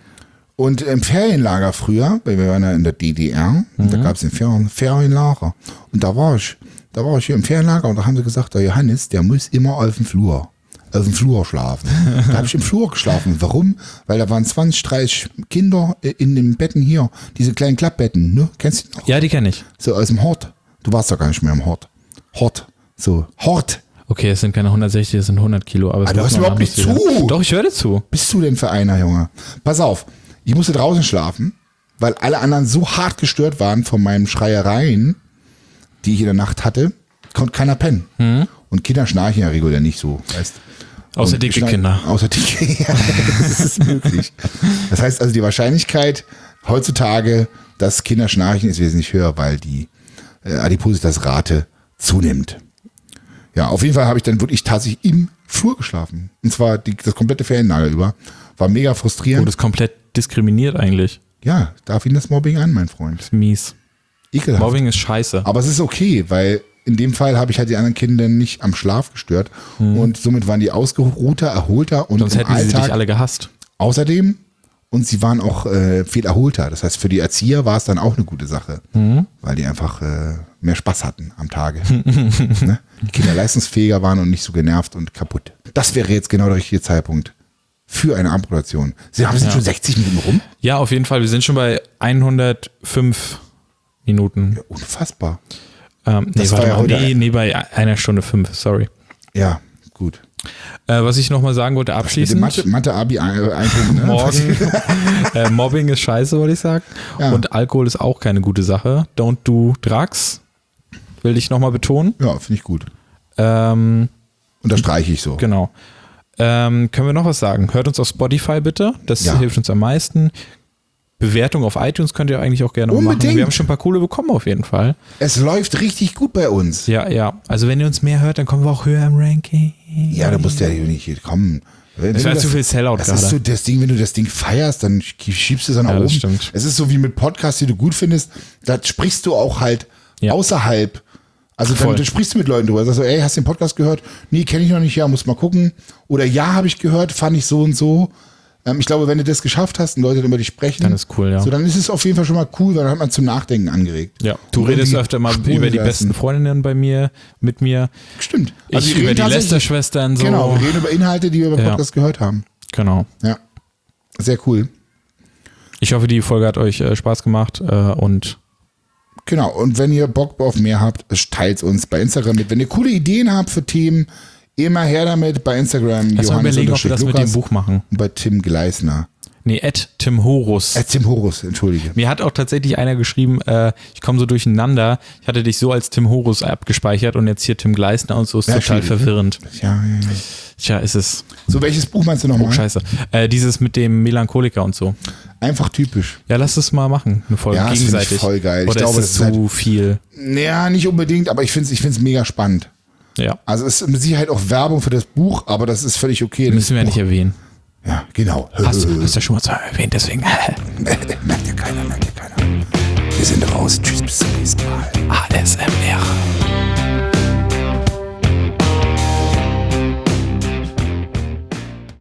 Und im Ferienlager früher, weil wir waren ja in der DDR, und da gab es ein Ferienlager. Und da war ich hier im Ferienlager und da haben sie gesagt, der Johannes, der muss immer auf dem Flur schlafen. Da habe ich im Flur geschlafen. Warum? Weil da waren 20, 30 Kinder in den Betten hier. Diese kleinen Klappbetten, ne? Kennst du die noch? Ja, die kenne ich. So aus dem Hort. Du warst doch gar nicht mehr im Hort. Hort. So, Hort. Okay, es sind keine 160, es sind 100 Kilo. Aber es Ah, du gab hörst noch ein überhaupt nicht anderes zu. Video. Doch, ich höre dir zu. Bist du denn für einer, Junge? Pass auf, ich musste draußen schlafen, weil alle anderen so hart gestört waren von meinen Schreiereien, die ich in der Nacht hatte, konnte keiner pennen. Und Kinder schnarchen ja regulär nicht so, weißt. Außer Und dicke schnarchen- Kinder. Außer dicke, ja, das ist möglich. Das heißt also, die Wahrscheinlichkeit heutzutage, dass Kinder schnarchen, ist wesentlich höher, weil die Adipositas-Rate zunimmt. Ja, auf jeden Fall habe ich dann wirklich tatsächlich im Flur geschlafen. Und zwar das komplette Ferienlager über. War mega frustrierend. Wurde es komplett diskriminiert eigentlich. Ja, da fing das Mobbing an, mein Freund. Ist mies. Ekelhaft. Mobbing ist scheiße. Aber es ist okay, weil in dem Fall habe ich halt die anderen Kinder nicht am Schlaf gestört. Und somit waren die ausgeruhter, erholter und Sonst im hätten sie dich Alltag alle gehasst. außerdem. Und sie waren auch viel erholter. Das heißt, für die Erzieher war es dann auch eine gute Sache, weil die einfach mehr Spaß hatten am Tage. Ne? Die Kinder leistungsfähiger waren und nicht so genervt und kaputt. Das wäre jetzt genau der richtige Zeitpunkt für eine Amputation. Sie haben schon 60 Minuten rum? Ja, auf jeden Fall. Wir sind schon bei 105 Minuten. Ja, unfassbar. Nee, Das war warte ja mal. heute Nee, bei 1 Stunde 5, sorry. Ja, gut. Was ich nochmal sagen wollte, Mit dem abschließend. Mathe-Abi einpunkt, ne? Morgen. Mobbing ist scheiße, wollte ich sagen. Ja. Und Alkohol ist auch keine gute Sache. Don't do drugs. Will ich nochmal betonen. Ja, finde ich gut. Unterstreiche ich so. Genau. Können wir noch was sagen? Hört uns auf Spotify bitte. Das Ja. hilft uns am meisten. Bewertung auf iTunes könnt ihr eigentlich auch gerne mal machen. Unbedingt. Wir haben schon ein paar coole bekommen auf jeden Fall. Es läuft richtig gut bei uns. Ja. Also wenn ihr uns mehr hört, dann kommen wir auch höher im Ranking. Ja, da musst du ja nicht kommen. Das war zu viel Sellout Das gerade. ist so das Ding, wenn du das Ding feierst, dann schiebst du es nach Ja, oben. das stimmt. Es ist so wie mit Podcasts, die du gut findest, da sprichst du auch halt Ja. außerhalb Also dann sprichst du mit Leuten drüber. Sagst du, ey, hast du den Podcast gehört? Nee, kenne ich noch nicht, ja, muss mal gucken. Oder ja, habe ich gehört, fand ich so und so. Ich glaube, wenn du das geschafft hast und Leute über dich sprechen, dann ist cool, ja. So, dann ist es auf jeden Fall schon mal cool, weil dann hat man zum Nachdenken angeregt. Ja, du redest öfter mal über die besten Freundinnen mit mir. Stimmt. Also ich über die Lester-Schwestern so. Genau, wir reden über Inhalte, die wir beim Podcast gehört haben. Genau. Ja, sehr cool. Ich hoffe, die Folge hat euch Spaß gemacht und genau, und wenn ihr Bock auf mehr habt, teilt uns bei Instagram mit. Wenn ihr coole Ideen habt für Themen, immer her damit bei Instagram. Lass mal überlegen, ob wir das mit dem Buch machen. Und bei Tim Gleisner. Nee, @Tim Horus. Tim Horus, entschuldige. Mir hat auch tatsächlich einer geschrieben, ich komme so durcheinander, ich hatte dich so als Tim Horus abgespeichert und jetzt hier Tim Gleisner und so, ist total verwirrend. Ja. Tja, ist es. So, welches Buch meinst du nochmal? Oh, scheiße. Dieses mit dem Melancholiker und so. Einfach typisch. Ja, lass es mal machen, eine Folge gegenseitig. Ich voll geil. Oder ich glaube, ist es zu viel? Naja, nicht unbedingt, aber ich finde es mega spannend. Ja. Also es ist mit Sicherheit auch Werbung für das Buch, aber das ist völlig okay. Müssen wir ja nicht erwähnen. Ja, genau. Hast du ja schon mal erwähnt, deswegen. Merkt ja keiner. Wir sind raus. Tschüss, bis zum nächsten Mal. ASMR.